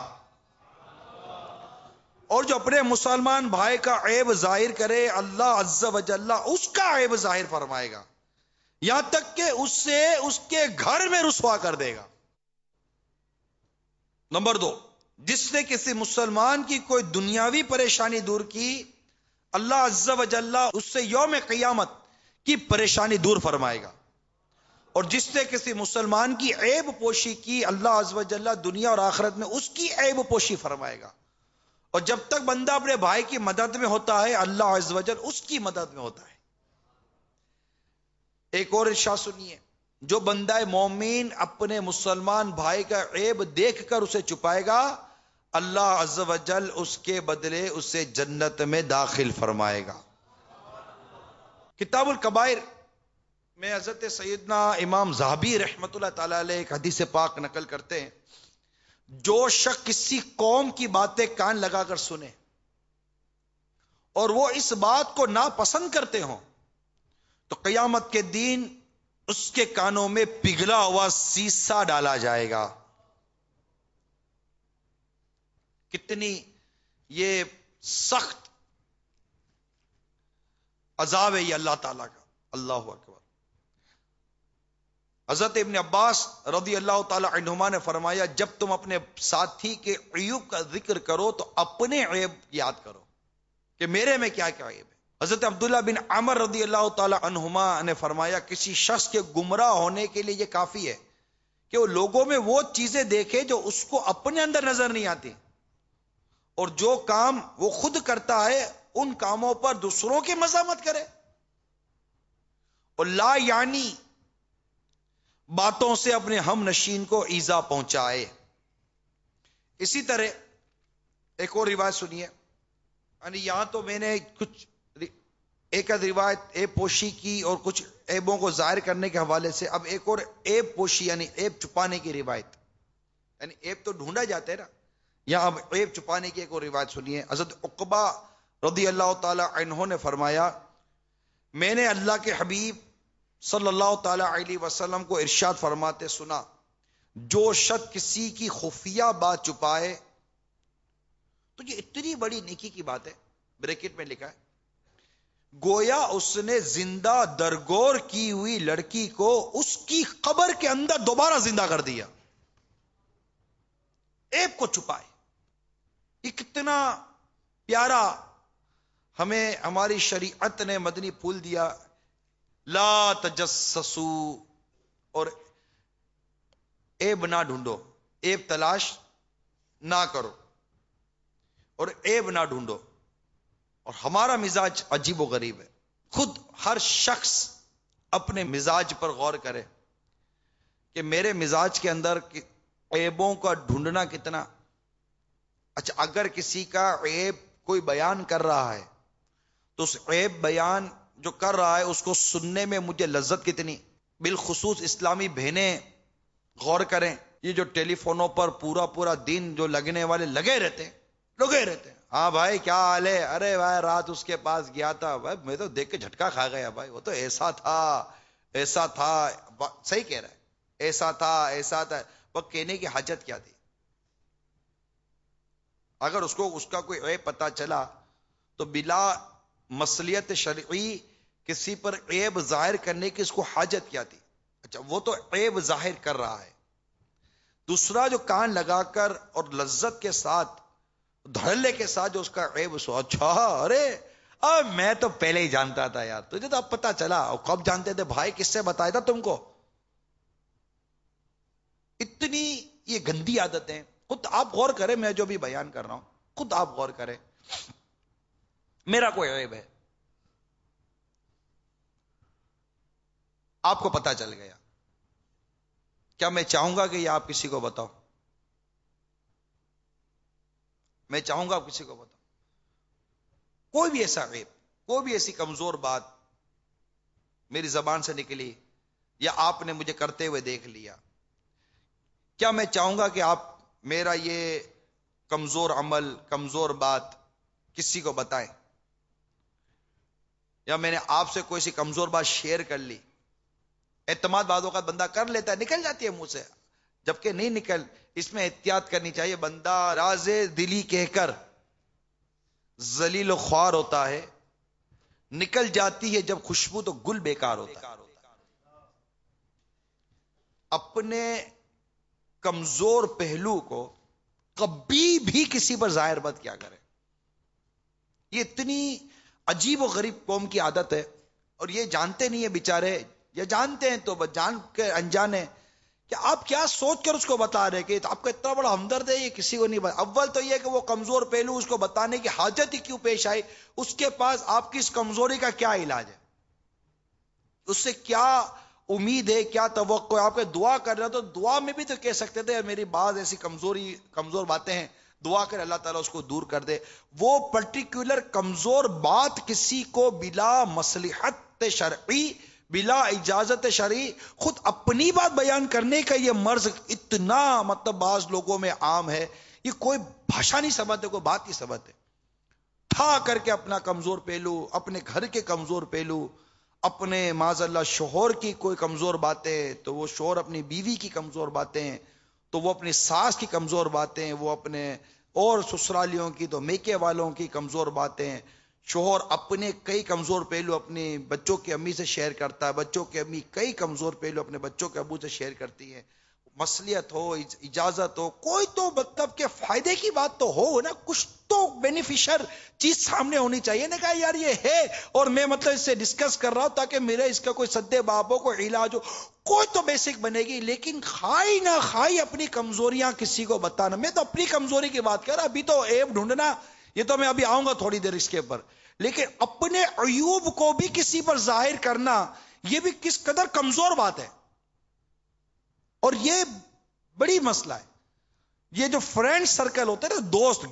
اور جو اپنے مسلمان بھائی کا عیب ظاہر کرے، اللہ عز و جل اس کا عیب ظاہر فرمائے گا، یہاں تک کہ اس سے اس کے گھر میں رسوا کر دے گا۔ نمبر 2، جس نے کسی مسلمان کی کوئی دنیاوی پریشانی دور کی، اللہ عز و جل اس سے یوم قیامت کی پریشانی دور فرمائے گا۔ اور جس نے کسی مسلمان کی عیب پوشی کی، اللہ عز و جل دنیا اور آخرت میں اس کی عیب پوشی فرمائے گا۔ اور جب تک بندہ اپنے بھائی کی مدد میں ہوتا ہے، اللہ عز و جل اس کی مدد میں ہوتا ہے۔ ایک اور ارشاد سنیے، جو بندہ مومن اپنے مسلمان بھائی کا عیب دیکھ کر اسے چھپائے گا، اللہ عز و جل اس کے بدلے اسے جنت میں داخل فرمائے گا۔ کتاب الکبائر میں حضرت سیدنا امام ذہبی رحمت اللہ تعالی علیہ ایک حدیث پاک نقل کرتے ہیں، جو شخص کسی قوم کی باتیں کان لگا کر سنے اور وہ اس بات کو ناپسند کرتے ہوں، تو قیامت کے دن اس کے کانوں میں پگھلا ہوا سیسا ڈالا جائے گا۔ کتنی یہ سخت عذاب ہے یہ اللہ تعالیٰ کا، اللہ اکبر۔ حضرت ابن عباس رضی اللہ تعالی عنہما نے فرمایا، جب تم اپنے ساتھی کے عیوب کا ذکر کرو تو اپنے عیب یاد کرو کہ میرے میں کیا کیا عیب ہے۔ حضرت عبداللہ بن عمر رضی اللہ تعالی عنہما نے فرمایا، کسی شخص کے گمراہ ہونے کے لیے یہ کافی ہے کہ وہ لوگوں میں وہ چیزیں دیکھے جو اس کو اپنے اندر نظر نہیں آتی، اور جو کام وہ خود کرتا ہے ان کاموں پر دوسروں کی مذمت کرے، اور لا یعنی باتوں سے اپنے ہم نشین کو ایذا پہنچائے۔ اسی طرح ایک اور روایت سنیے، یعنی یہاں تو میں نے کچھ ایک روایت عیب پوشی کی اور کچھ عیبوں کو ظاہر کرنے کے حوالے سے، اب ایک اور عیب پوشی یعنی عیب چھپانے کی روایت، یعنی عیب تو ڈھونڈا جاتا ہے نا، یہاں اب عیب چھپانے کی ایک اور روایت سنیے۔ حضرت عقبہ رضی اللہ تعالی عنہ نے فرمایا، میں نے اللہ کے حبیب صلی اللہ تعالی علیہ وسلم کو ارشاد فرماتے سنا، جو شخص کسی کی خفیہ بات چھپائے، تو یہ اتنی بڑی نیکی کی بات ہے، بریکٹ میں لکھا ہے، گویا اس نے زندہ درگور کی ہوئی لڑکی کو اس کی قبر کے اندر دوبارہ زندہ کر دیا۔ عیب کو چھپائے، یہ کتنا پیارا ہمیں ہماری شریعت نے مدنی پھول دیا، لا تجسسوا، اور عیب نہ ڈھونڈو، عیب تلاش نہ کرو اور عیب نہ ڈھونڈو۔ اور ہمارا مزاج عجیب و غریب ہے، خود ہر شخص اپنے مزاج پر غور کرے کہ میرے مزاج کے اندر عیبوں کا ڈھونڈنا کتنا۔ اچھا، اگر کسی کا عیب کوئی بیان کر رہا ہے تو اس عیب بیان جو کر رہا ہے اس کو سننے میں مجھے لذت کتنی۔ بالخصوص اسلامی بہنیں غور کریں، یہ جو ٹیلی فونوں پر پورا دن جو لگنے والے لگے رہتے ہیں، ہاں بھائی کیا حال ہے، ارے بھائی رات اس کے پاس گیا تھا، بھائی میں تو دیکھ کے جھٹکا کھا گیا، بھائی وہ تو ایسا تھا، صحیح کہہ رہا ہے، ایسا تھا، وہ کہنے کی حاجت کیا تھی؟ اگر اس کو اس کا کوئی عیب پتا چلا تو بلا مصلحت شرعی کسی پر عیب ظاہر کرنے کی اس کو حاجت کیا تھی؟ اچھا، وہ تو عیب ظاہر کر رہا ہے، دوسرا جو کان لگا کر اور لذت کے ساتھ دھڑلے کے ساتھ جو اس کا عیب سو، اچھا ارے میں تو پہلے ہی جانتا تھا یار، تجھے تو اب پتا چلا، اور کب جانتے تھے بھائی، کس سے بتایا تھا تم کو؟ اتنی یہ گندی عادتیں، خود آپ غور کریں، میں جو بھی بیان کر رہا ہوں خود آپ غور کریں، میرا کوئی عیب ہے، آپ کو پتا چل گیا. کیا میں چاہوں گا کہ یہ آپ کسی کو بتاؤ؟ میں چاہوں گا آپ کسی کو بتاؤ. کوئی بھی ایسا عیب، کوئی بھی ایسی کمزور بات میری زبان سے نکلی یا آپ نے مجھے کرتے ہوئے دیکھ لیا، کیا میں چاہوں گا کہ آپ میرا یہ کمزور عمل، کمزور بات کسی کو بتائیں؟ یا میں نے آپ سے کوئی سی کمزور بات شیئر کر لی، اعتماد بعض اوقات بندہ کر لیتا ہے، نکل جاتی ہے منہ سے، جبکہ نہیں نکل. اس میں احتیاط کرنی چاہیے. بندہ راز دلی کہہ کر ذلیل و خوار ہوتا ہے، نکل جاتی ہے جب خوشبو تو گل بیکار ہوتا ہے. اپنے کمزور پہلو کو کبھی بھی کسی پر ظاہر مت کیا کرے. یہ اتنی عجیب و غریب قوم کی عادت ہے، اور یہ جانتے نہیں ہے بیچارے، یا جانتے ہیں تو جان کے انجانے کہ آپ کیا سوچ کر اس کو بتا رہے کہ آپ کا اتنا بڑا ہمدرد ہے، یہ کسی کو نہیں بتا. اول تو یہ کہ وہ کمزور پہلو اس کو بتانے کی حاجت ہی کیوں پیش آئی؟ اس کے پاس آپ کی اس کمزوری کا کیا علاج ہے؟ اس سے کیا امید ہے، کیا توقع ہے؟ آپ کے دعا کر رہے ہو تو دعا میں بھی تو کہہ سکتے تھے میری بعض ایسی کمزور باتیں ہیں، دعا کر اللہ تعالیٰ اس کو دور کر دے. وہ پرٹیکولر کمزور بات کسی کو بلا مصلحت شرعی، بلا اجازت شرعی خود اپنی بات بیان کرنے کا یہ مرض اتنا مطلب بعض لوگوں میں عام ہے. یہ کوئی بھاشا نہیں سمجھتے، کوئی بات نہیں سمجھتے. ٹھا کر کے اپنا کمزور پہلو، اپنے گھر کے کمزور پہلو، اپنے معاذ اللہ شوہر کی کوئی کمزور باتیں تو وہ شوہر اپنی بیوی کی کمزور باتیں، تو وہ اپنی ساس کی کمزور باتیں، وہ اپنے اور سسرالیوں کی تو میکے والوں کی کمزور باتیں. شوہر اپنے کئی کمزور پہلو اپنے بچوں کی امی سے شیئر کرتا ہے، بچوں کی امی کئی کمزور پہلو اپنے بچوں کے ابو سے شیئر کرتی ہیں. مصلیحت ہو، اجازت ہو، کوئی تو مطلب کہ فائدے کی بات تو ہو نا، کچھ تو بینیفیشر چیز سامنے ہونی چاہیے. نے کہا یار یہ ہے اور میں مطلب اس سے ڈسکس کر رہا ہوں تاکہ میرے اس کا کوئی سدے باب ہو، کوئی علاج ہو، کوئی تو بیسک بنے گی. لیکن کھائی نہ کھائی اپنی کمزوریاں کسی کو بتانا. میں تو اپنی کمزوری کی بات کر رہا، ابھی تو عیب ڈھونڈنا یہ تو میں ابھی آؤں گا تھوڑی دیر اس کے اوپر. لیکن اپنے عیوب کو بھی کسی پر ظاہر کرنا یہ بھی کس قدر کمزور بات ہے. اور یہ بڑی مسئلہ ہے. یہ جو فرینڈ سرکل ہوتے ہیں نا، دوست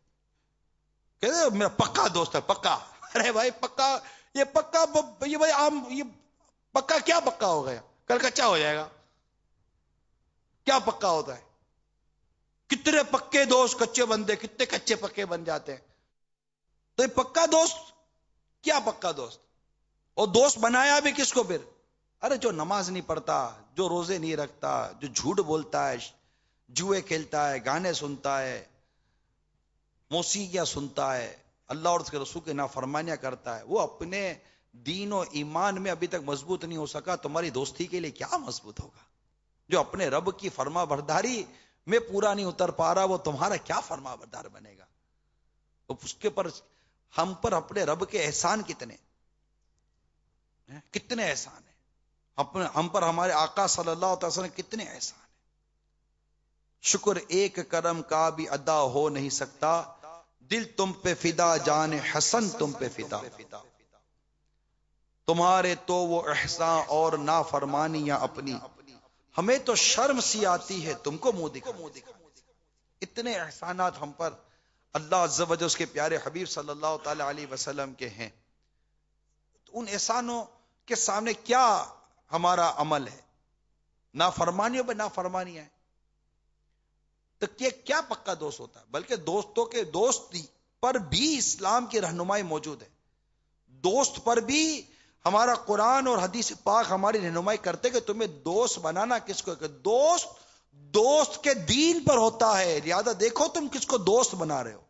کہتے ہیں میرا پکا دوست ہے، پکا. ارے بھائی پکا، یہ پکا یہ بھائی عام، یہ پکا کیا پکا ہو گیا؟ کل کچا ہو جائے گا. کیا پکا ہوتا ہے؟ کتنے پکے دوست کچے بندے، کتنے کچے پکے بن جاتے ہیں. تو یہ پکا دوست کیا پکا دوست؟ اور دوست بنایا بھی کس کو پھر؟ ارے جو نماز نہیں پڑھتا، جو روزے نہیں رکھتا، جو جھوٹ بولتا ہے، جوئے کھیلتا ہے، گانے سنتا ہے، موسیقیاں سنتا ہے، اللہ اور اس کے رسول کی نافرمانیاں کرتا ہے، وہ اپنے دین و ایمان میں ابھی تک مضبوط نہیں ہو سکا، تمہاری دوستی کے لیے کیا مضبوط ہوگا؟ جو اپنے رب کی فرما برداری میں پورا نہیں اتر پا رہا، وہ تمہارا کیا فرما بردار بنے گا؟ تو اس کے پر ہم پر اپنے رب کے احسان کتنے احسان ہیں، ہم پر ہمارے آقا صلی اللہ علیہ وسلم کتنے احسان ہیں. شکر ایک کرم کا بھی ادا ہو نہیں سکتا، دل تم پہ فدا، جان حسن تم پہ فدا. تمہارے تو وہ احسان اور نافرمانیاں اپنی، ہمیں تو شرم سی آتی ہے تم کو منہ دکھا. اتنے احسانات ہم پر اللہ عز و جل اس کے پیارے حبیب صلی اللہ تعالی علیہ وسلم کے ہیں. تو ان احسانوں کے سامنے کیا ہمارا عمل ہے؟ نافرمانیوں پہ نافرمانیاں ہیں. تو کیا پکا دوست ہوتا ہے؟ بلکہ دوستوں کے دوستی پر بھی اسلام کی رہنمائی موجود ہے. دوست پر بھی ہمارا قرآن اور حدیث پاک ہماری رہنمائی کرتے کہ تمہیں دوست بنانا کس کو، کہ دوست کے دین پر ہوتا ہے. لہذا دیکھو تم کس کو دوست بنا رہے ہو،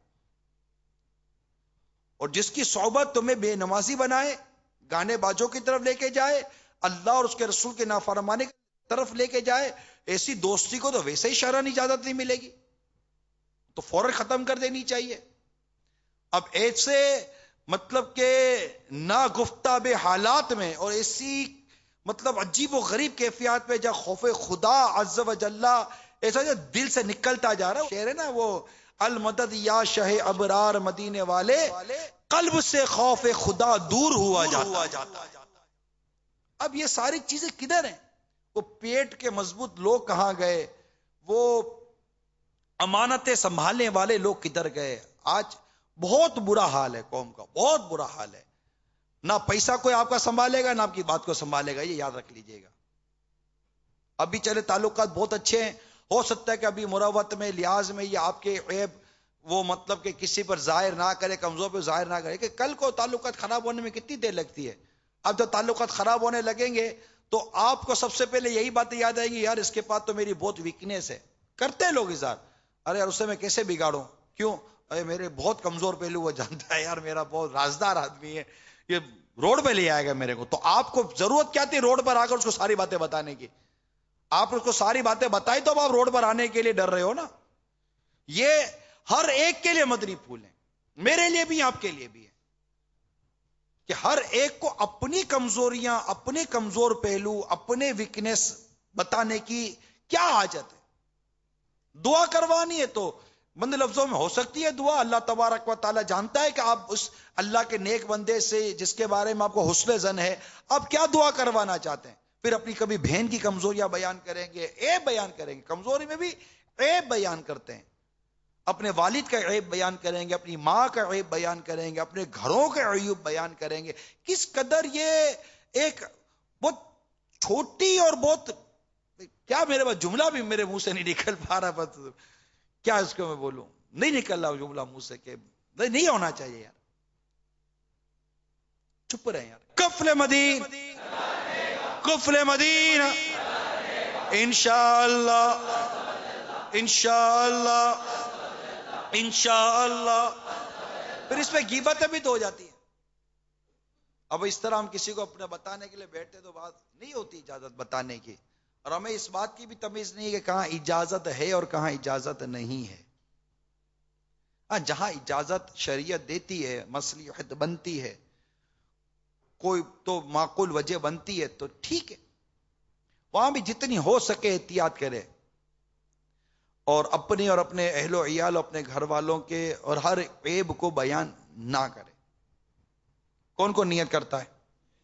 اور جس کی صحبت تمہیں بے نمازی بنائے، گانے باجوں کی طرف لے کے جائے، اللہ اور اس کے رسول کے نافرمانی کی طرف لے کے جائے، ایسی دوستی کو تو ویسے ہی شرعاً اجازت نہیں ملے گی، تو فوراً ختم کر دینی چاہیے. اب ایسے مطلب کہ ناگفتاب حالات میں اور ایسی مطلب عجیب و غریب کیفیات میں جب خوف خدا عز و جل ایسا جو دل سے نکلتا جا رہا ہے، شعر ہے نا وہ، المدد یا شہ ابرار مدینے والے، قلب سے خوف خدا دور ہوا جاتا. اب یہ ساری چیزیں کدھر ہیں؟ وہ پیٹ کے مضبوط لوگ کہاں گئے؟ وہ امانتیں سنبھالنے والے لوگ کدھر گئے؟ آج بہت برا حال ہے قوم کا، بہت برا حال ہے. نہ پیسہ کوئی آپ کا سنبھالے گا، نہ آپ کی بات کو سنبھالے گا، یہ یاد رکھ لیجئے گا. ابھی چلے تعلقات بہت اچھے ہیں، ہو سکتا ہے کہ ابھی مروت میں، لحاظ میں، یہ آپ کے عیب وہ مطلب کہ کسی پر ظاہر نہ کرے، کمزور پہ ظاہر نہ کرے، کہ کل کو تعلقات خراب ہونے میں کتنی دیر لگتی ہے. اب جب تعلقات خراب ہونے لگیں گے تو آپ کو سب سے پہلے یہی باتیں یاد آئیں گی، یار اس کے پاس تو میری بہت ویکنیس ہے. کرتے ہیں لوگ اظہار، ارے یار اسے میں کیسے بگاڑوں، کیوں؟ ارے میرے بہت کمزور پہلو وہ جانتا ہے، یار میرا بہت رازدار آدمی ہے، یہ روڈ پہ لے آئے گا میرے کو. تو آپ کو ضرورت کیا تھی روڈ پر آ کر اس کو ساری باتیں بتانے کی؟ آپ اس کو ساری باتیں بتائی تو اب آپ روڈ پر آنے کے لیے ڈر رہے ہو نا. یہ ہر ایک کے لیے مدنی پھول ہیں، میرے لیے بھی، آپ کے لیے بھی ہے، کہ ہر ایک کو اپنی کمزوریاں، اپنے کمزور پہلو، اپنے ویکنیس بتانے کی کیا حاجت ہے؟ دعا کروانی ہے تو بند لفظوں میں ہو سکتی ہے دعا. اللہ تبارک و تعالی جانتا ہے کہ آپ اس اللہ کے نیک بندے سے جس کے بارے میں آپ کو حسن ظن ہے، آپ کیا دعا کروانا چاہتے ہیں. پھر اپنی کبھی بہن کی کمزوریاں بیان کریں گے، عیب بیان کریں گے، کمزوری میں بھی عیب بیان کرتے ہیں، اپنے والد کا عیب بیان کریں گے، اپنی ماں کا عیب بیان کریں گے، اپنے گھروں کے عیوب بیان کریں گے. کس قدر یہ ایک بہت چھوٹی اور بہت، کیا میرے پاس جملہ بھی میرے منہ سے نہیں نکل پا رہا، بس کیا اس کو میں بولوں، نہیں نکل رہا جملہ منہ سے، کہ نہیں ہونا چاہیے یار. چپ رہے یار. کفل مدین، کفل مدینہ، انشاءاللہ، انشاءاللہ، انشاءاللہ. پھر اس پہ غیبتیں بھی تو ہو جاتی ہیں. اب اس طرح ہم کسی کو اپنے بتانے کے لیے بیٹھتے تو بات نہیں ہوتی اجازت بتانے کی، اور ہمیں اس بات کی بھی تمیز نہیں ہے کہ کہاں اجازت ہے اور کہاں اجازت نہیں ہے. ہاں جہاں اجازت شریعت دیتی ہے، مصلحت بنتی ہے، کوئی تو معقول وجہ بنتی ہے تو ٹھیک ہے، وہاں بھی جتنی ہو سکے احتیاط کرے، اور اپنے اور اپنے اہل و عیال، اپنے گھر والوں کے اور ہر عیب کو بیان نہ کرے. کون کون نیت کرتا ہے؟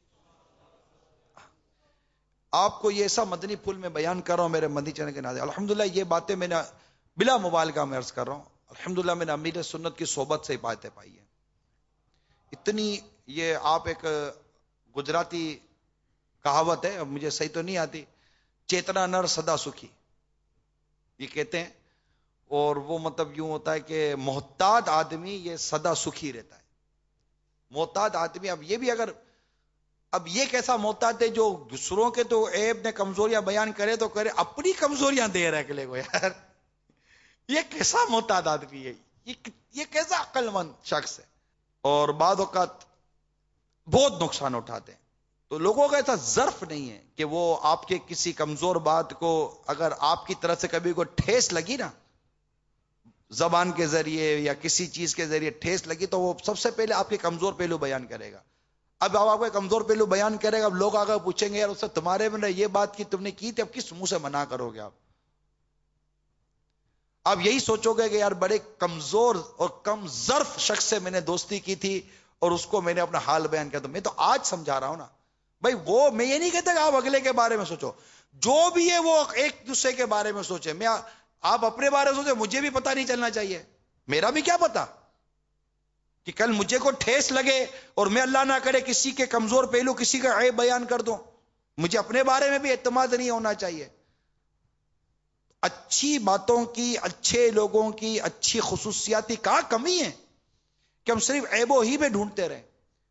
آپ کو یہ ایسا مدنی پھول میں بیان کر رہا ہوں میرے مدنی چینل کے ناظرین، الحمدللہ یہ باتیں میں نے بلا مبالغہ میں عرض کر رہا ہوں، الحمدللہ میں نے امیر سنت کی صحبت سے باتیں پائی ہیں. اتنی یہ آپ ایک گجراتی کہاوت ہے، اب مجھے صحیح تو نہیں آتی، چیتنا نر سدا سکھی، یہ کہتے ہیں، اور وہ مطلب یوں ہوتا ہے کہ محتاط آدمی یہ سدا سکھی رہتا ہے. محتاط آدمی، اب یہ بھی اگر، اب یہ کیسا محتاط ہے جو دوسروں کے تو عیب نے کمزوریاں بیان کرے تو کرے، اپنی کمزوریاں دے رہا ہے اگلے کو، یار یہ کیسا محتاط آدمی ہے، یہ کیسا عقل مند شخص ہے. اور بعض اوقات بہت نقصان اٹھاتے ہیں. تو لوگوں کا ایسا ظرف نہیں ہے کہ وہ آپ کے کسی کمزور بات کو، اگر آپ کی طرف سے کبھی کوئی ٹھیس لگی نا، زبان کے ذریعے یا کسی چیز کے ذریعے ٹھیس لگی، تو وہ سب سے پہلے آپ کے کمزور پہلو بیان کرے گا. اب آپ کو کمزور پہلو بیان کرے گا، اب لوگ آگے پوچھیں گے یار اس سے تمہارے میں یہ بات کی تم نے کی تھی، اب کس منہ سے منع کرو گے آپ یہی سوچو گے کہ یار بڑے کمزور اور کم ظرف شخص سے میں نے دوستی کی تھی اور اس کو میں نے اپنا حال بیان کیا. تو میں تو آج سمجھا رہا ہوں نا بھائی، وہ میں یہ نہیں کہتا کہ آپ اگلے کے بارے میں سوچو، جو بھی ہے وہ ایک دوسرے کے بارے میں سوچے. میں آپ اپنے بارے میں سوچے، مجھے بھی پتہ نہیں چلنا چاہیے، میرا بھی کیا پتا کہ کل مجھے کو ٹھیس لگے اور میں اللہ نہ کرے کسی کے کمزور پہلو، کسی کا عیب بیان کر دوں. مجھے اپنے بارے میں بھی اعتماد نہیں ہونا چاہیے. اچھی باتوں کی، اچھے لوگوں کی اچھی خصوصیاتی کہاں کمی ہے کہ ہم صرف عیبوں ہی میں ڈھونڈتے رہیں.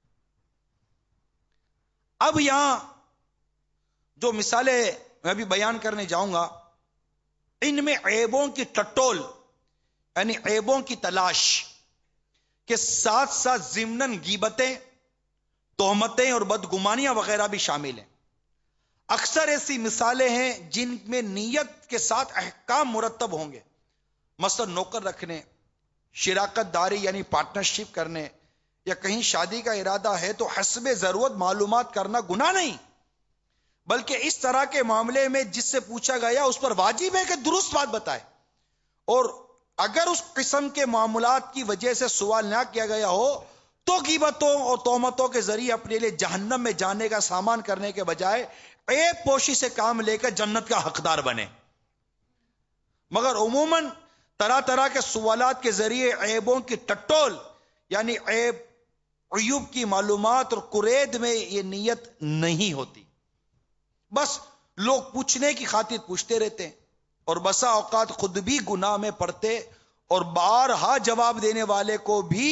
اب یہاں جو مثالیں میں بھی بیان کرنے جاؤں گا، ان میں عیبوں کی ٹٹول، یعنی عیبوں کی تلاش کے ساتھ ساتھ ضمناً غیبتیں، تہمتیں اور بدگمانیاں وغیرہ بھی شامل ہیں. اکثر ایسی مثالیں ہیں جن میں نیت کے ساتھ احکام مرتب ہوں گے، مثلا نوکر رکھنے، شراکت داری یعنی پارٹنرشپ کرنے، یا کہیں شادی کا ارادہ ہے تو حسب ضرورت معلومات کرنا گناہ نہیں، بلکہ اس طرح کے معاملے میں جس سے پوچھا گیا اس پر واجب ہے کہ درست بات بتائے، اور اگر اس قسم کے معاملات کی وجہ سے سوال نہ کیا گیا ہو تو غیبتوں اور تہمتوں کے ذریعے اپنے لیے جہنم میں جانے کا سامان کرنے کے بجائے عیب پوشی سے کام لے کر جنت کا حقدار بنے. مگر عموماً طرح طرح کے سوالات کے ذریعے عیبوں کی ٹٹول یعنی عیب عیوب کی معلومات اور قرید میں یہ نیت نہیں ہوتی. بس لوگ پوچھنے کی خاطر پوچھتے رہتے ہیں اور بسا اوقات خود بھی گناہ میں پڑتے اور بارہا جواب دینے والے کو بھی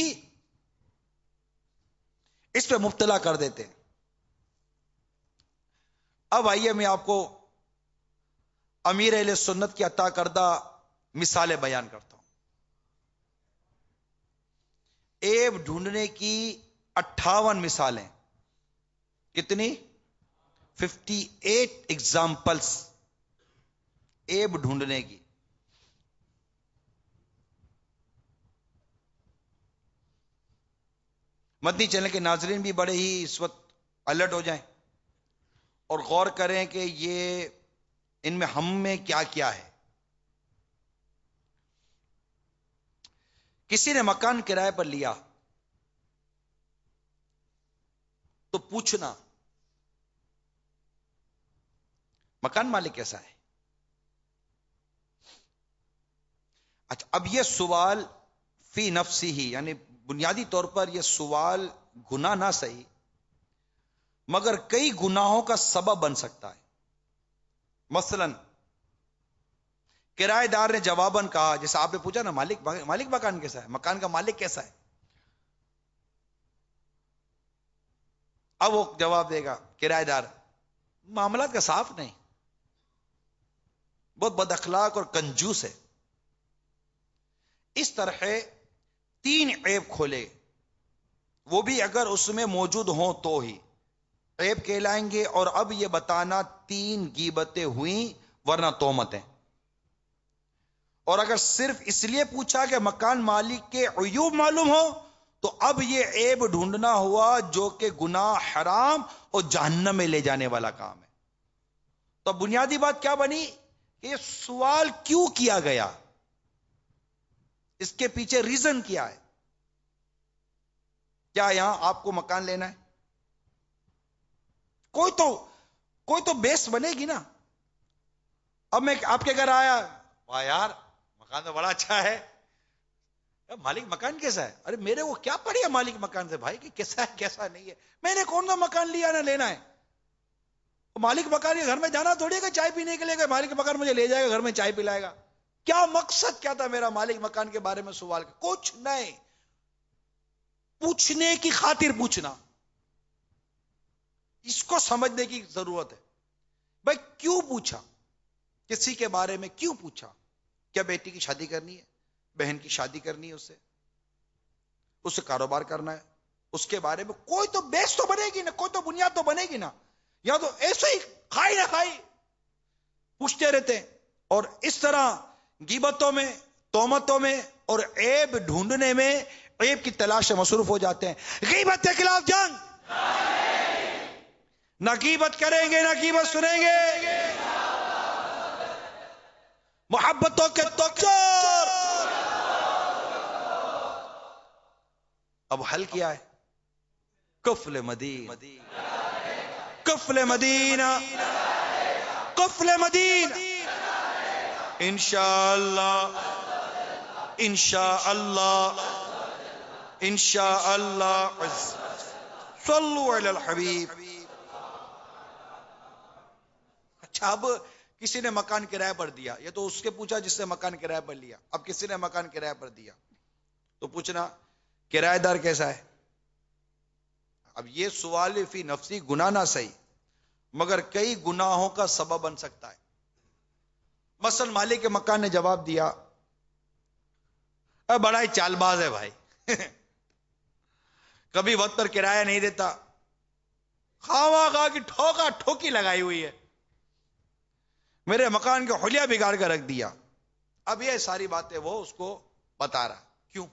اس پہ مبتلا کر دیتے ہیں. اب آئیے میں آپ کو امیر اہل سنت کی عطا کردہ مثالیں بیان کرتا ہوں. عیب ڈھونڈنے کی 58 مثالیں. کتنی؟ 58 ایگزامپلس عیب ڈھونڈنے کی. مدنی چینل کے ناظرین بھی بڑے ہی اس وقت الرٹ ہو جائیں اور غور کریں کہ یہ ان میں ہم میں کیا کیا ہے. کسی نے مکان کرائے پر لیا تو پوچھنا مکان مالک کیسا ہے. اچھا اب یہ سوال فی نفسی ہی یعنی بنیادی طور پر یہ سوال گناہ نہ صحیح مگر کئی گناہوں کا سبب بن سکتا ہے. مثلا کرایہ دار نے جواباً کہا، جیسے آپ نے پوچھا نا مالک مکان کیسا ہے، مکان کا مالک کیسا ہے. اب وہ جواب دے گا کرایہ دار معاملات کا صاف نہیں، بہت بد اخلاق اور کنجوس ہے. اس طرح 3 عیب کھولے، وہ بھی اگر اس میں موجود ہوں تو ہی عیب کہلائیں گے. اور اب یہ بتانا 3 غیبتیں ہوئیں ورنہ تہمتیں. اور اگر صرف اس لیے پوچھا کہ مکان مالک کے عیوب معلوم ہو تو اب یہ عیب ڈھونڈنا ہوا جو کہ گناہ حرام اور جہنم میں لے جانے والا کام ہے. تو بنیادی بات کیا بنی کہ یہ سوال کیوں کیا گیا، اس کے پیچھے ریزن کیا ہے. کیا یہاں آپ کو مکان لینا ہے؟ کوئی تو بیس بنے گی نا. اب میں آپ کے گھر آیا، واہ یار مکان تو بڑا اچھا ہے، مالک مکان کیسا ہے؟ ارے میرے کو کیا پڑی ہے مالک مکان سے بھائی کہ کیسا ہے کیسا نہیں ہے، میں نے کون سا مکان لیا نہ لینا ہے. مالک مکان کے گھر میں جانا تھوڑی ہے کہ چائے پینے کے لیے، مالک مکان مجھے لے جائے گا گھر میں چائے پلائے گا. کیا مقصد کیا تھا میرا مالک مکان کے بارے میں سوال؟ کچھ نہیں، پوچھنے کی خاطر پوچھنا. اس کو سمجھنے کی ضرورت ہے. بھائی کیوں پوچھا، کسی کے بارے میں کیوں پوچھا؟ کیا بیٹی کی شادی کرنی ہے، بہن کی شادی کرنی ہے، اسے کاروبار کرنا ہے، اس کے بارے میں کوئی تو بیس تو بنے گی نا، کوئی تو بنیاد تو بنے گی نا. یا تو ایسے ہی کھائی نہ کھائی پوچھتے رہتے ہیں اور اس طرح غیبتوں میں، تہمتوں میں اور عیب ڈھونڈنے میں عیب کی تلاش سے مصروف ہو جاتے ہیں. غیبت کے خلاف جنگ، نہ غیبت کریں گے نہ غیبت سنیں گے، محبتوں کے توچور. اب حل کیا ہے؟ قفل مدینہ، قفل مدینہ، قفل مدینہ. انشاءاللہ انشاءاللہ انشاءاللہ. صلوا علی الحبیب. اچھا اب کسی نے مکان کرایہ پر دیا، یہ تو اس کے پوچھا جس نے مکان کرایہ پر لیا. اب کسی نے مکان کرایہ پر دیا تو پوچھنا کرایہ دار کیسا ہے. اب یہ سوال فی نفسی گناہ نہ صحیح مگر کئی گناہوں کا سبب بن سکتا ہے. مثلا مالک کے مکان نے جواب دیا بڑا ہی چال باز ہے بھائی کبھی وقت پر کرایہ نہیں دیتا، خواہ خواہ کی ٹھوکا ٹھوکی لگائی ہوئی ہے، میرے مکان کے حلیہ بگاڑ کر رکھ دیا. اب یہ ساری باتیں وہ اس کو بتا رہا. کیوں؟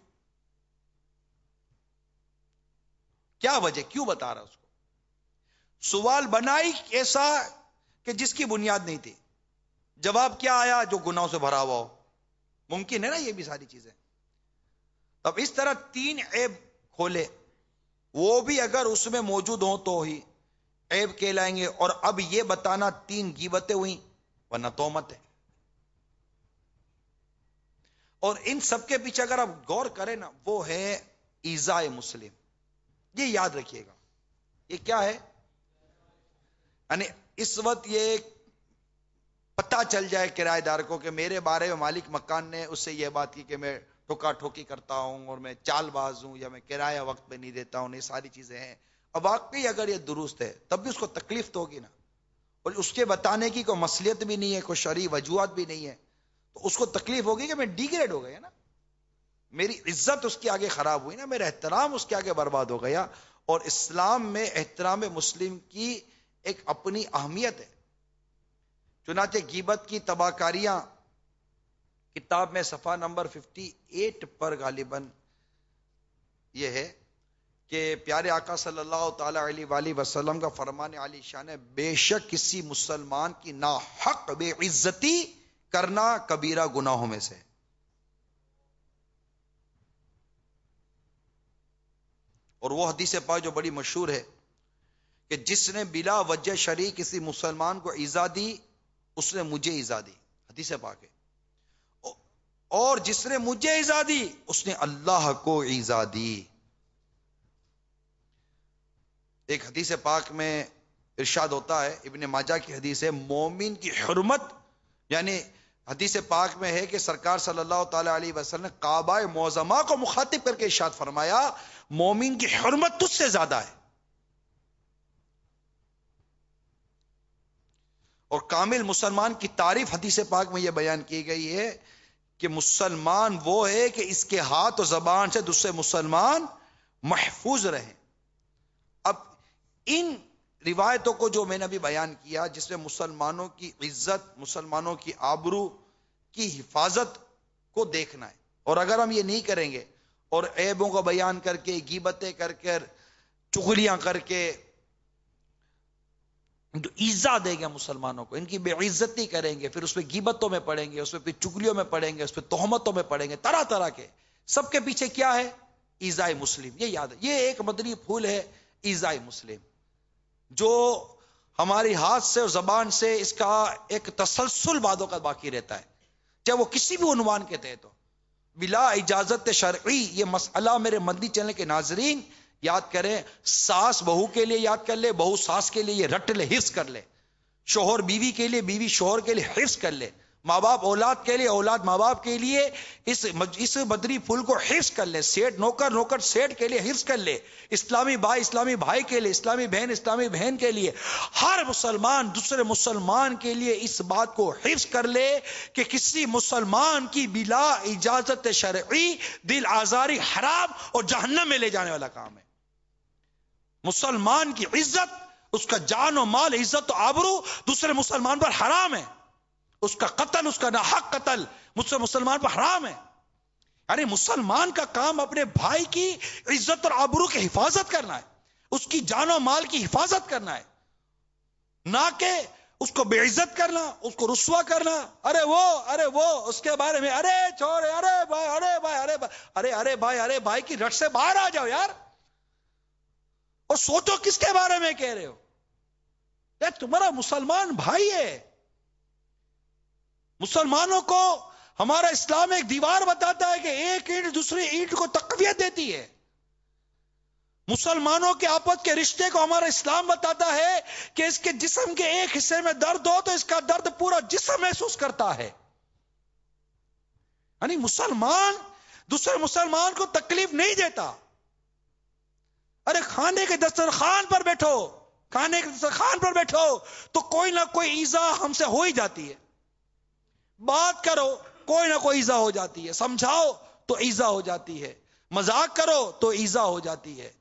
کیا وجہ، کیوں بتا رہا اس کو؟ سوال بنائی ایسا کہ جس کی بنیاد نہیں تھی، جواب کیا آیا جو گناہوں سے بھرا ہوا ہو. ممکن ہے نا یہ بھی ساری چیزیں. اب اس طرح 3 عیب کھولے وہ بھی اگر اس میں موجود ہوں تو ہی عیب کہلائیں گے. اور اب یہ بتانا 3 غیبتیں ہوئیں ورنہ تہمت ہے. اور ان سب کے پیچھے اگر آپ غور کریں نا، وہ ہے ایذاء مسلم. یہ یاد رکھیے گا، یہ کیا ہے؟ یعنی اس وقت یہ پتہ چل جائے کرایہ دار کو کہ میرے بارے میں مالک مکان نے اس سے یہ بات کی کہ میں ٹھوکا ٹھوکی کرتا ہوں اور میں چال باز ہوں یا میں کرایہ وقت پہ نہیں دیتا ہوں، یہ ساری چیزیں ہیں. اب واقعی اگر یہ درست ہے تب بھی اس کو تکلیف تو ہوگی نا، اور اس کے بتانے کی کوئی مصلحت بھی نہیں ہے، کوئی شرعی وجوہات بھی نہیں ہے، تو اس کو تکلیف ہوگی کہ میں ڈیگریڈ ہو گیا نا، میری عزت اس کے آگے خراب ہوئی نا، میرا احترام اس کے آگے برباد ہو گیا. اور اسلام میں احترام مسلم کی ایک اپنی اہمیت ہے. چنانچہ غیبت کی تباہکاریاں کتاب میں صفحہ نمبر 58 پر غالباً یہ ہے کہ پیارے آقا صلی اللہ تعالی علیہ وآلہ وسلم کا فرمان عالی شان ہے، بے شک کسی مسلمان کی ناحق بے عزتی کرنا کبیرہ گناہوں میں سے. اور وہ حدیث پاک جو بڑی مشہور ہے کہ جس نے بلا وجہ شرعی کسی مسلمان کو ایذا دی اس نے مجھے ایذا دی، حدیث پاک ہے. اور جس نے مجھے ایذا دی اس نے اللہ کو ایذا دی. ایک حدیث پاک میں ارشاد ہوتا ہے، ابن ماجہ کی حدیث ہے، مومن کی حرمت، یعنی حدیث پاک میں ہے کہ سرکار صلی اللہ تعالی علیہ وسلم نے کعبہ معظمہ کو مخاطب کر کے ارشاد فرمایا، مومن کی حرمت تجھ سے زیادہ ہے. اور کامل مسلمان کی تعریف حدیث پاک میں یہ بیان کی گئی ہے کہ مسلمان وہ ہے کہ اس کے ہاتھ و زبان سے دوسرے مسلمان محفوظ رہیں. اب ان روایتوں کو جو میں نے ابھی بیان کیا، جس میں مسلمانوں کی عزت، مسلمانوں کی آبرو کی حفاظت کو دیکھنا ہے، اور اگر ہم یہ نہیں کریں گے اور عیبوں کو بیان کر کے، غیبتیں کر کر، چغلیاں کر کے جو ایذا دیں گے مسلمانوں کو، ان کی بے عزتی کریں گے، پھر اس پہ غیبتوں میں پڑیں گے، اس پہ چغلیوں میں پڑیں گے، اس پہ تہمتوں میں پڑیں گے، طرح طرح کے، سب کے پیچھے کیا ہے؟ ایذاء مسلم. یہ یاد ہے، یہ ایک مدنی پھول ہے ایذاء مسلم، جو ہماری ہاتھ سے اور زبان سے اس کا ایک تسلسل بعدوں کا باقی رہتا ہے، چاہے وہ کسی بھی عنوان کے تحت ہو، بلا اجازت شرعی. یہ مسئلہ میرے مدنی چینل کے ناظرین یاد کریں، ساس بہو کے لیے یاد کر لے، بہو ساس کے لیے یہ رٹ لے، حفظ کر لے، شوہر بیوی کے لیے، بیوی شوہر کے لیے حفظ کر لے، ماں باپ اولاد کے لیے، اولاد ماں باپ کے لیے اس مدنی پھول کو حفظ کر لے. سیٹ نوکر، نوکر سیٹ کے لیے حفظ کر لے، اسلامی بھائی اسلامی بھائی کے لیے، اسلامی بہن اسلامی بہن کے لیے، ہر مسلمان دوسرے مسلمان کے لیے اس بات کو حفظ کر لے کہ کسی مسلمان کی بلا اجازت شرعی دل آزاری حرام اور جہنم میں لے جانے والا کام ہے. مسلمان کی عزت، اس کا جان و مال، عزت و آبرو دوسرے مسلمان پر حرام ہے، اس کا قتل، اس کا ناحق قتل مجھ سے مسلمان پر حرام ہے. یعنی مسلمان کا کام اپنے بھائی کی عزت اور آبرو کی حفاظت کرنا ہے، اس کی جان و مال کی حفاظت کرنا ہے، نہ کہ اس کو بے عزت کرنا، اس کو رسوا کرنا. ارے وہ اس کے بارے میں ارے چھوڑ، ارے بھائی، ارے بھائی، ارے بھائی، ارے بھائی، ارے بھائی کی رٹ سے باہر آ جاؤ یار، اور سوچو کس کے بارے میں کہہ رہے ہو. یہ تمہارا مسلمان بھائی ہے. مسلمانوں کو ہمارا اسلام ایک دیوار بتاتا ہے کہ ایک اینٹ دوسری اینٹ کو تقویت دیتی ہے. مسلمانوں کے آپس کے رشتے کو ہمارا اسلام بتاتا ہے کہ اس کے جسم کے ایک حصے میں درد ہو تو اس کا درد پورا جسم محسوس کرتا ہے. یعنی مسلمان دوسرے مسلمان کو تکلیف نہیں دیتا. ارے کھانے کے دسترخوان پر بیٹھو، کھانے کے دسترخوان پر بیٹھو تو کوئی نہ کوئی ایذا ہم سے ہو ہی جاتی ہے. بات کرو کوئی نہ کوئی ایذا ہو جاتی ہے، سمجھاؤ تو ایذا ہو جاتی ہے، مذاق کرو تو ایذا ہو جاتی ہے،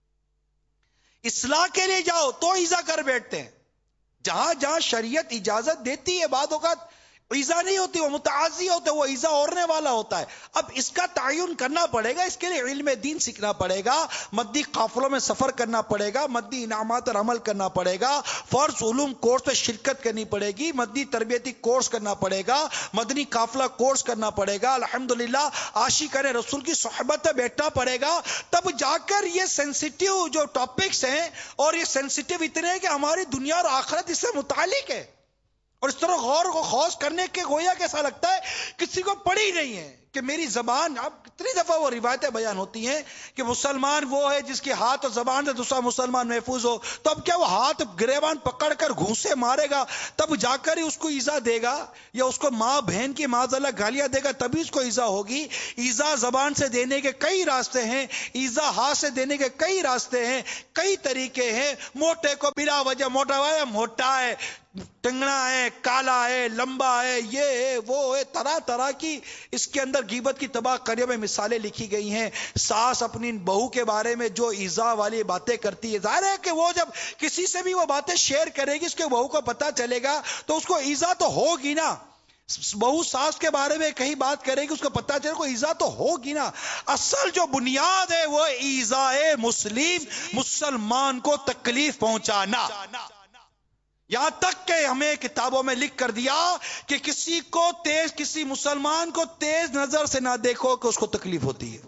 اصلاح کے لیے جاؤ تو ایذا کر بیٹھتے ہیں. جہاں جہاں شریعت اجازت دیتی ہے بعض اوقات ایذا نہیں ہوتی، وہ متعازی ہوتا ہے، وہ ایذا اوڑھنے والا ہوتا ہے. اب اس کا تعین کرنا پڑے گا، اس کے لیے علم دین سیکھنا پڑے گا، مدی قافلوں میں سفر کرنا پڑے گا، مدی انعامات پر عمل کرنا پڑے گا، فرض علوم کورس میں شرکت کرنی پڑے گی، مدی تربیتی کورس کرنا پڑے گا، مدنی قافلہ کورس کرنا پڑے گا، الحمدللہ عاشقان رسول کی صحبت میں بیٹھنا پڑے گا. تب جا کر یہ سینسیٹیو جو ٹاپکس ہیں، اور یہ سینسیٹیو اتنے ہیں کہ ہماری دنیا اور آخرت اس سے متعلق ہے، اور اس طرح غور و خوض کرنے کے گویا کہ ایسا لگتا ہے کسی کو پڑھی نہیں ہے کہ میری زبان. اب کتنی دفعہ وہ روایتیں بیان ہوتی ہیں کہ مسلمان وہ ہے جس کے ہاتھ اور زبان سے دوسرا مسلمان محفوظ ہو. تو اب کیا وہ ہاتھ گریبان پکڑ کر گھونسے مارے گا تب جا کر ہی اس کو ایذا دے گا، یا اس کو ماں بہن کی معاذاللہ گالیاں دے گا تبھی اس کو ایذا ہوگی؟ ایذا زبان سے دینے کے کئی راستے ہیں، ایذا ہاتھ سے دینے کے کئی راستے ہیں، کئی طریقے ہیں. موٹے کو بلا وجہ موٹا ہے، ٹنگنا ہے، کالا ہے، لمبا ہے، یہ ہے وہ ہے، طرح طرح کی اس کے اندر غیبت کی تباہ کاریوں میں مثالیں لکھی گئی ہیں. ساس اپنی بہو کے بارے میں جو ایذا والی باتیں کرتی ہے، ظاہر ہے کہ وہ جب کسی سے بھی وہ باتیں شیئر کرے گی، اس کے بہو کو پتا چلے گا تو اس کو ایذا تو ہوگی نا. بہو ساس کے بارے میں کہیں بات کرے گی، اس کو پتا چلے گا ایذا تو ہوگی نا. اصل جو بنیاد ہے وہ ایذا مسلمان کو تکلیف پہنچانا. یہاں تک کہ ہمیں کتابوں میں لکھ کر دیا کہ کسی مسلمان کو تیز نظر سے نہ دیکھو کہ اس کو تکلیف ہوتی ہے.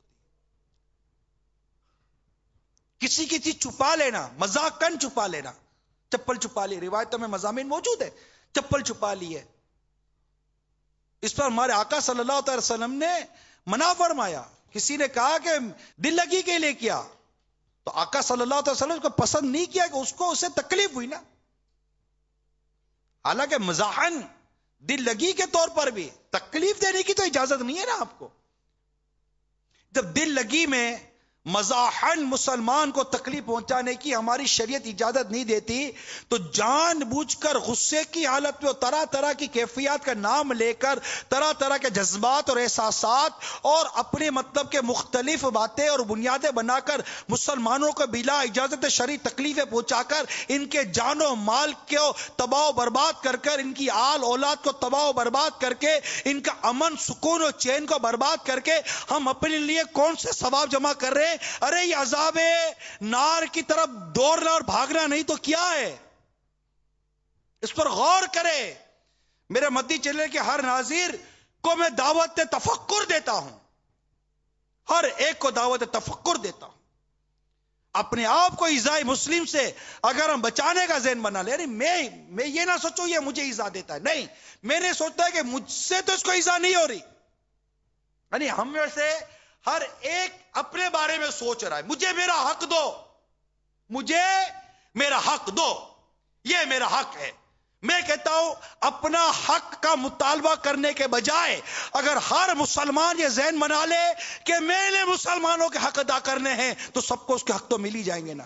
کسی کی چیز چھپا لینا، مذاقن چھپا لینا، چپل چھپا لی، روایتوں میں مضامین موجود ہے، چپل چھپا لی ہے. اس پر ہمارے آقا صلی اللہ علیہ وسلم نے منع فرمایا. کسی نے کہا کہ دل لگی کے لیے کیا، تو آقا صلی اللہ علیہ وسلم کو پسند نہیں کیا کہ اس کو اسے تکلیف ہوئی نا. حالانکہ مزاحن دل لگی کے طور پر بھی تکلیف دینے کی تو اجازت نہیں ہے نا آپ کو. جب دل لگی میں مزاحن مسلمان کو تکلیف پہنچانے کی ہماری شریعت اجازت نہیں دیتی، تو جان بوجھ کر غصے کی حالت میں طرح طرح کی کیفیات کا نام لے کر طرح طرح کے جذبات اور احساسات اور اپنے مطلب کے مختلف باتیں اور بنیادیں بنا کر مسلمانوں کو بلا اجازت شرعی تکلیفیں پہنچا کر ان کے جان و مال کو تباہ و برباد کر کر، ان کی آل اولاد کو تباہ و برباد کر کے، ان کا امن سکون و چین کو برباد کر کے ہم اپنے لیے کون سے ثواب جمع کر رہے ہیں؟ ارے یہ عذاب نار کی طرف دوڑنا اور بھاگنا نہیں تو کیا ہے؟ اس پر غور کرے. میرے مدی چلے کے ہر ناظر کو میں دعوت تفکر دیتا ہوں، ہر ایک کو دعوت تفکر دیتا ہوں. اپنے آپ کو ایذائے مسلم سے اگر ہم بچانے کا ذہن بنا لے، میں یہ نہ سوچوں یہ مجھے ایذا دیتا ہے، نہیں، میں نے سوچتا ہے کہ مجھ سے تو اس کو ایذا نہیں ہو رہی. یعنی ہم میں سے ہر ایک اپنے بارے میں سوچ رہا ہے مجھے میرا حق دو، مجھے میرا حق دو، یہ میرا حق ہے. میں کہتا ہوں اپنا حق کا مطالبہ کرنے کے بجائے اگر ہر مسلمان یہ ذہن بنا لے کہ میں نے مسلمانوں کے حق ادا کرنے ہیں تو سب کو اس کے حق تو مل ہی جائیں گے نا.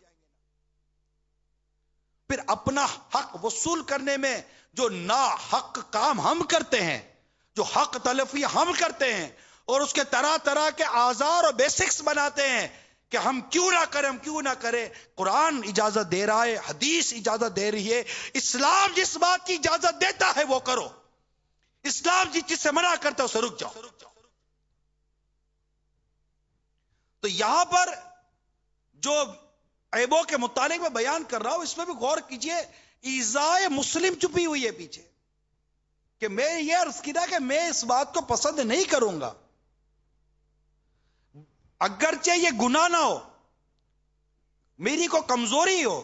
پھر اپنا حق وصول کرنے میں جو نا حق کام ہم کرتے ہیں، جو حق تلفی ہم کرتے ہیں اور اس کے طرح طرح کے آزار اور بیسکس بناتے ہیں کہ ہم کیوں نہ کریں. قرآن اجازت دے رہا ہے، حدیث اجازت دے رہی ہے، اسلام جس بات کی اجازت دیتا ہے وہ کرو، اسلام جس چیز سے منع کرتا ہے اسے رک جاؤ. تو یہاں پر جو عیبوں کے متعلق میں بیان کر رہا ہوں اس میں بھی غور کیجئے. ایذائے مسلم چھپی ہوئی ہے پیچھے کہ میں یہ عرض کیا کہ میں اس بات کو پسند نہیں کروں گا، اگرچہ یہ گناہ نہ ہو، میری کو کمزوری ہو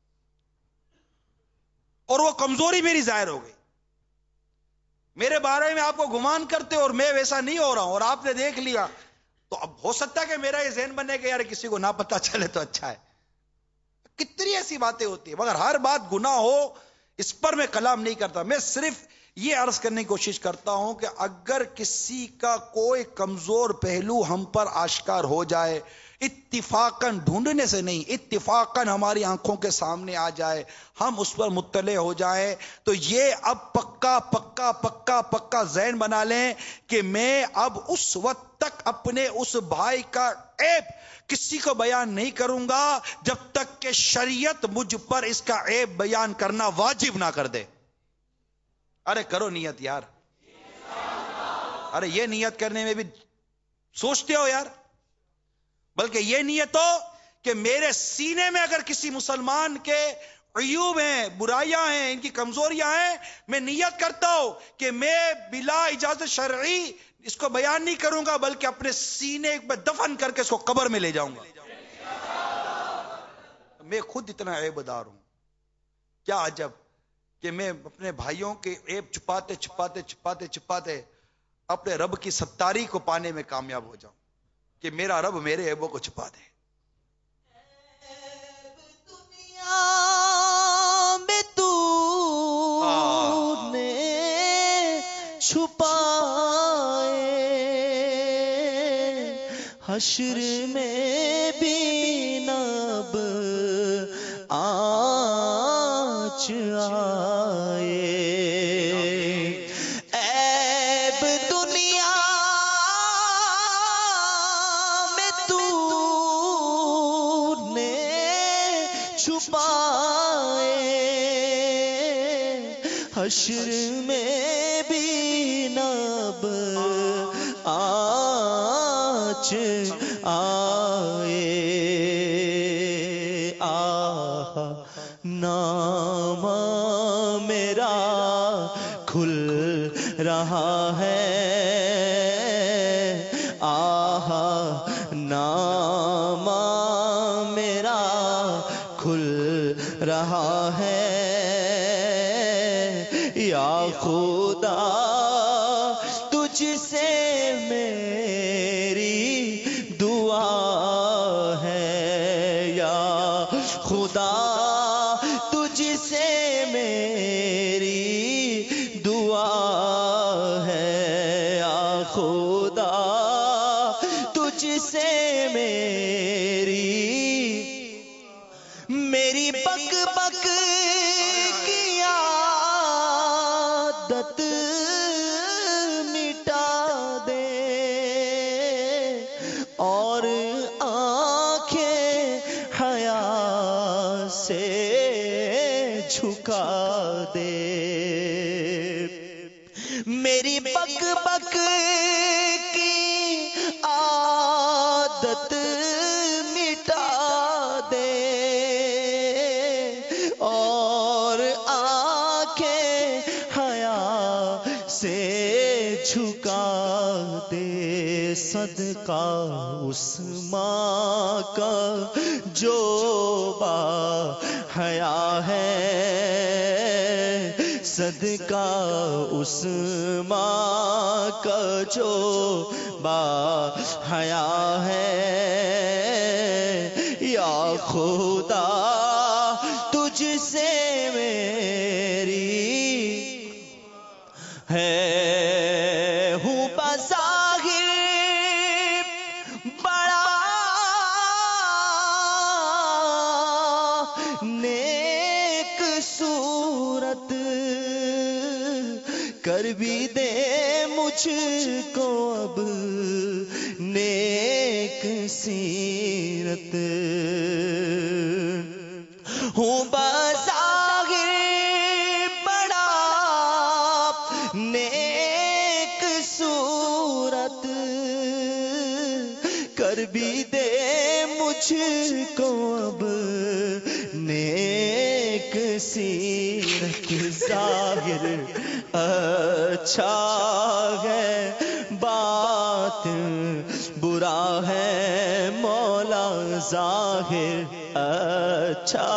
اور وہ کمزوری میری ظاہر ہو گئی، میرے بارے میں آپ کو گمان کرتے اور میں ویسا نہیں ہو رہا ہوں اور آپ نے دیکھ لیا، تو اب ہو سکتا ہے کہ میرا یہ ذہن بنے کہ یار کسی کو نہ پتا چلے تو اچھا ہے. کتنی ایسی باتیں ہوتی ہیں، مگر ہر بات گناہ ہو اس پر میں کلام نہیں کرتا. میں صرف یہ عرض کرنے کی کوشش کرتا ہوں کہ اگر کسی کا کوئی کمزور پہلو ہم پر آشکار ہو جائے، اتفاقاً ڈھونڈنے سے نہیں، اتفاقاً ہماری آنکھوں کے سامنے آ جائے، ہم اس پر مطلع ہو جائیں، تو یہ اب پکا ذہن بنا لیں کہ میں اب اس وقت تک اپنے اس بھائی کا عیب کسی کو بیان نہیں کروں گا جب تک کہ شریعت مجھ پر اس کا عیب بیان کرنا واجب نہ کر دے. ارے کرو نیت یار، ارے یہ نیت کرنے میں بھی سوچتے ہو یار، بلکہ یہ نیت ہو کہ میرے سینے میں اگر کسی مسلمان کے عیوب ہیں، برائیاں ہیں، ان کی کمزوریاں ہیں، میں نیت کرتا ہوں کہ میں بلا اجازت شرعی اس کو بیان نہیں کروں گا، بلکہ اپنے سینے میں دفن کر کے اس کو قبر میں لے جاؤں گا۔ میں خود اتنا عیب دار ہوں، کیا عجب کہ میں اپنے بھائیوں کے عیب چھپاتے چھپاتے چھپاتے چھپاتے اپنے رب کی ستاری کو پانے میں کامیاب ہو جاؤں کہ میرا رب میرے عیبوں کو چھپا دے۔ دنیا میں تو نے چھپائے، حشر میں بھی نب آنچ آئے، عیب دنیا میں تو نے چھپائے، حشر میں بھی نب آنچ آئے، آہ نام میرا کھل رہا ہے، آہ نام میرا کھل رہا ہے، یا خدا تجھ سے میری دعا ہے، یا خدا تجھ سے میری دعا ہے، یا خدا تجھ سے میری بک بک کی عادت مٹا دے، اور آنکھیں حیا سے جھکا دے، میری بک بک کی عادت مٹا دے، اور آنکھیں حیا سے جھکا دے، صدقہ اس ماں کا جو با حیا ہے، صدقہ اس ماں کا جو با حیا ہے، یا خدا تجھ سے میری ہے، ہوں بظاہر بڑا نیک صورت، کر بھی دے مجھ کو اب نیک سیرت، ہوں بظاہر بڑا نیک صورت، کر بھی دے مجھ کو اب نیک سیرت، ظاہر اچھا ہے باطن برا ہے مولا، ظاہر اچھا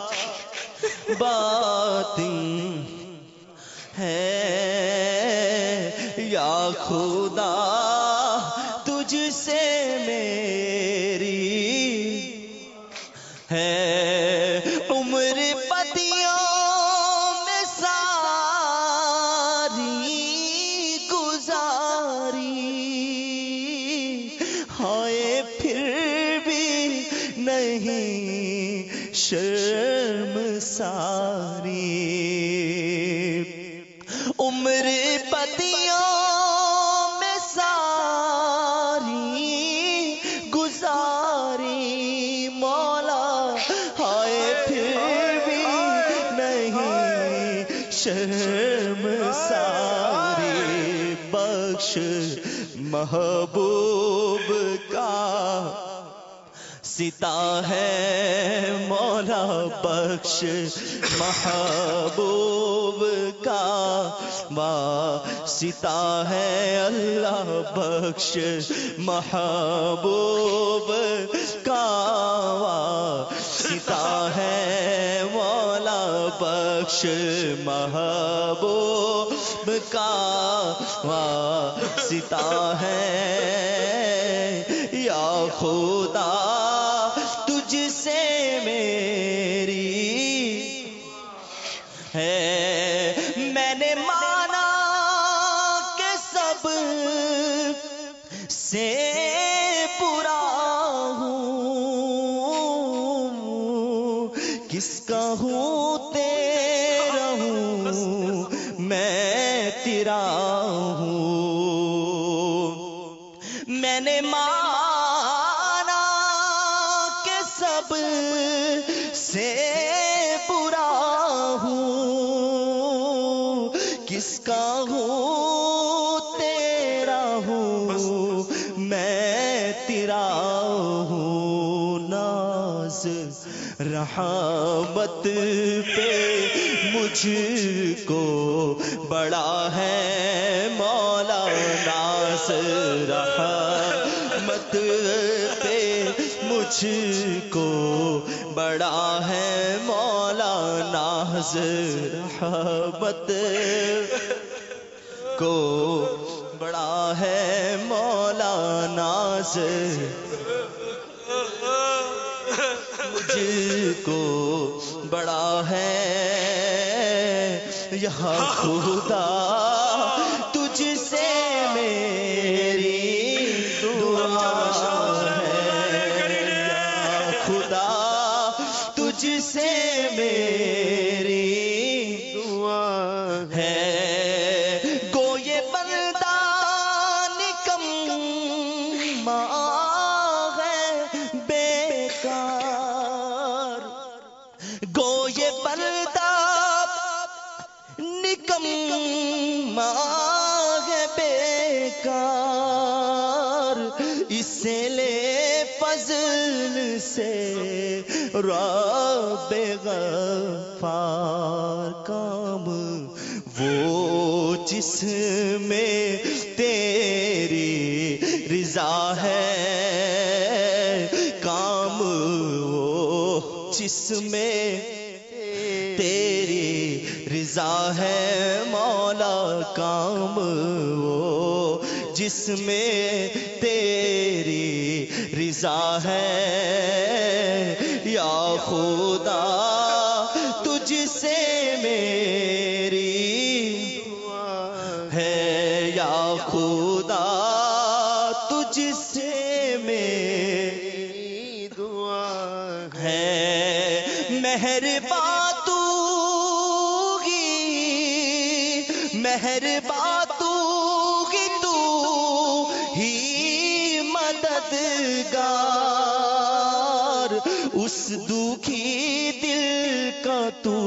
باطن ہے، یا خدا تجھ سے میری ہے، عمر بدیوں میں ساری گزاری، ہائے پھر بھی نہیں شرم ساری، عمر بدیوں میں ساری گزاری مولا، ہائے پھر بھی نہیں شرم ساری بخش محبوب کا ستا ہے مولا بخش محبوب کا واسطہ ہے اللہ بخش محبوب کا واسطہ ہے مولا بخش محبوب کا واسطہ ہے یا خدا تجھ سے میری ہے میں نے مانا کہ سب سے برا ہوں کس کا ہوں تیرا ہوں میں تیرا ہوں میں نے مانا کہ سب سے برا ہوں کس کا ہوں تیرا ہوں میں تیرا ہوں ناز رحمت پہ مجھ کو بڑا ہے مولا ناز رحمت پہ مجھ کو بڑا ہے مولا ناز رحمت کو بڑا ہے مولا ناز مجھ کو بڑا ہے یہاں خدا تجھ سے میری دعا ہے یا خدا تجھ سے میری دعا ہے گو یہ بندہ نکما ہے بیکار گو یہ بندہ نکما ہے بیکار اسے لے فضل سے رب غفار کام وہ جس میں تیری رضا ہے کام وہ جس میں تیری رضا ہے مولا کام وہ جس میں تیری رضا ہے یا خدا تجھ سے میری ہے یا خدا تجھ سے میری دعا ہے مہربان تو ہی مہربان تو ہی مددگار اس دکھی دل کا تو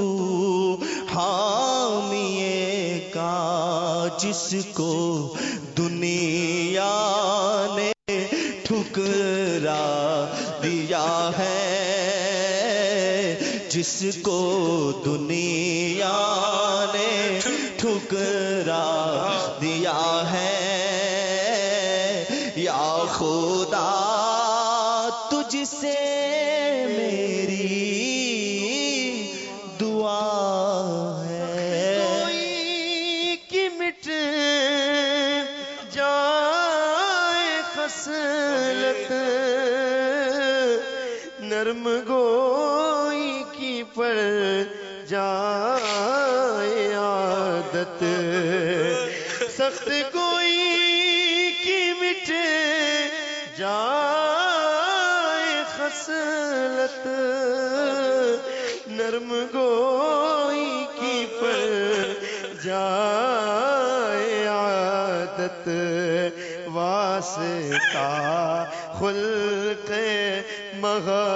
حامی کا جس کو دنیا نے ٹھکرا دیا ہے جس کو دنیا نے ٹھکرا دیا ہے یا خدا تجھ سے میری دعا ہے کوئی کی مٹ جائے خصلت نرم گوئی کی پڑ جائے عادت سخت کوئی کی مٹ جائے خصلت نرم گوئی کی پڑ جائے عادت واسطہ خلق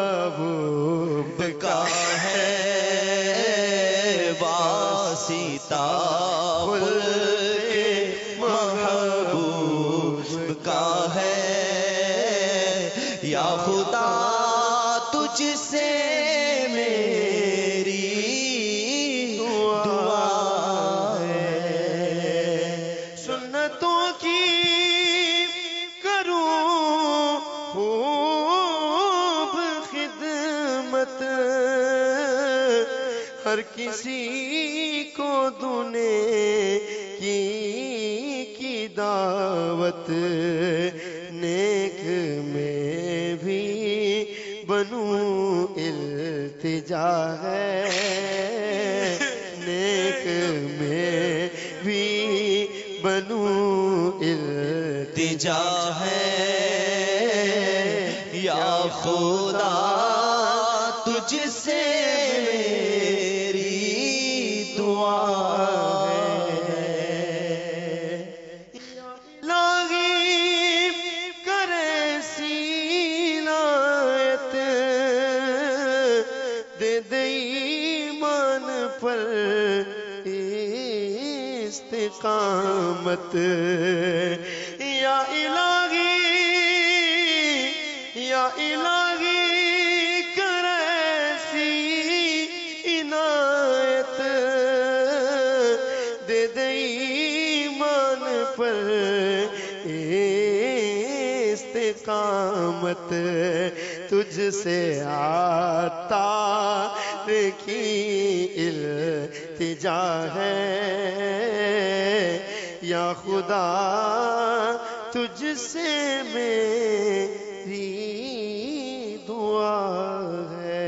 محبوب کا ہے واسطہ خطا خلق محبوب کا ہے، یا خدا تجھ سے میری دعا ہے، سنتوں کی کروں خوب خدمت، ہر کسی کو دنے کی دعوت، نیک میں بھی بنوں التجا ہے، نیک میں بھی بنوں التجا ہے، یا خدا تجھ سے میری دعا ہے، لاغیب کرے سینایت، دے دے ایمان پر استقامت، یا الہی یا الہی کر ایسی عنایت، دے دے ایمان پر استقامت، تجھ سے آتا کی التجا ہے، یا خدا تجھ سے میری دعا ہے۔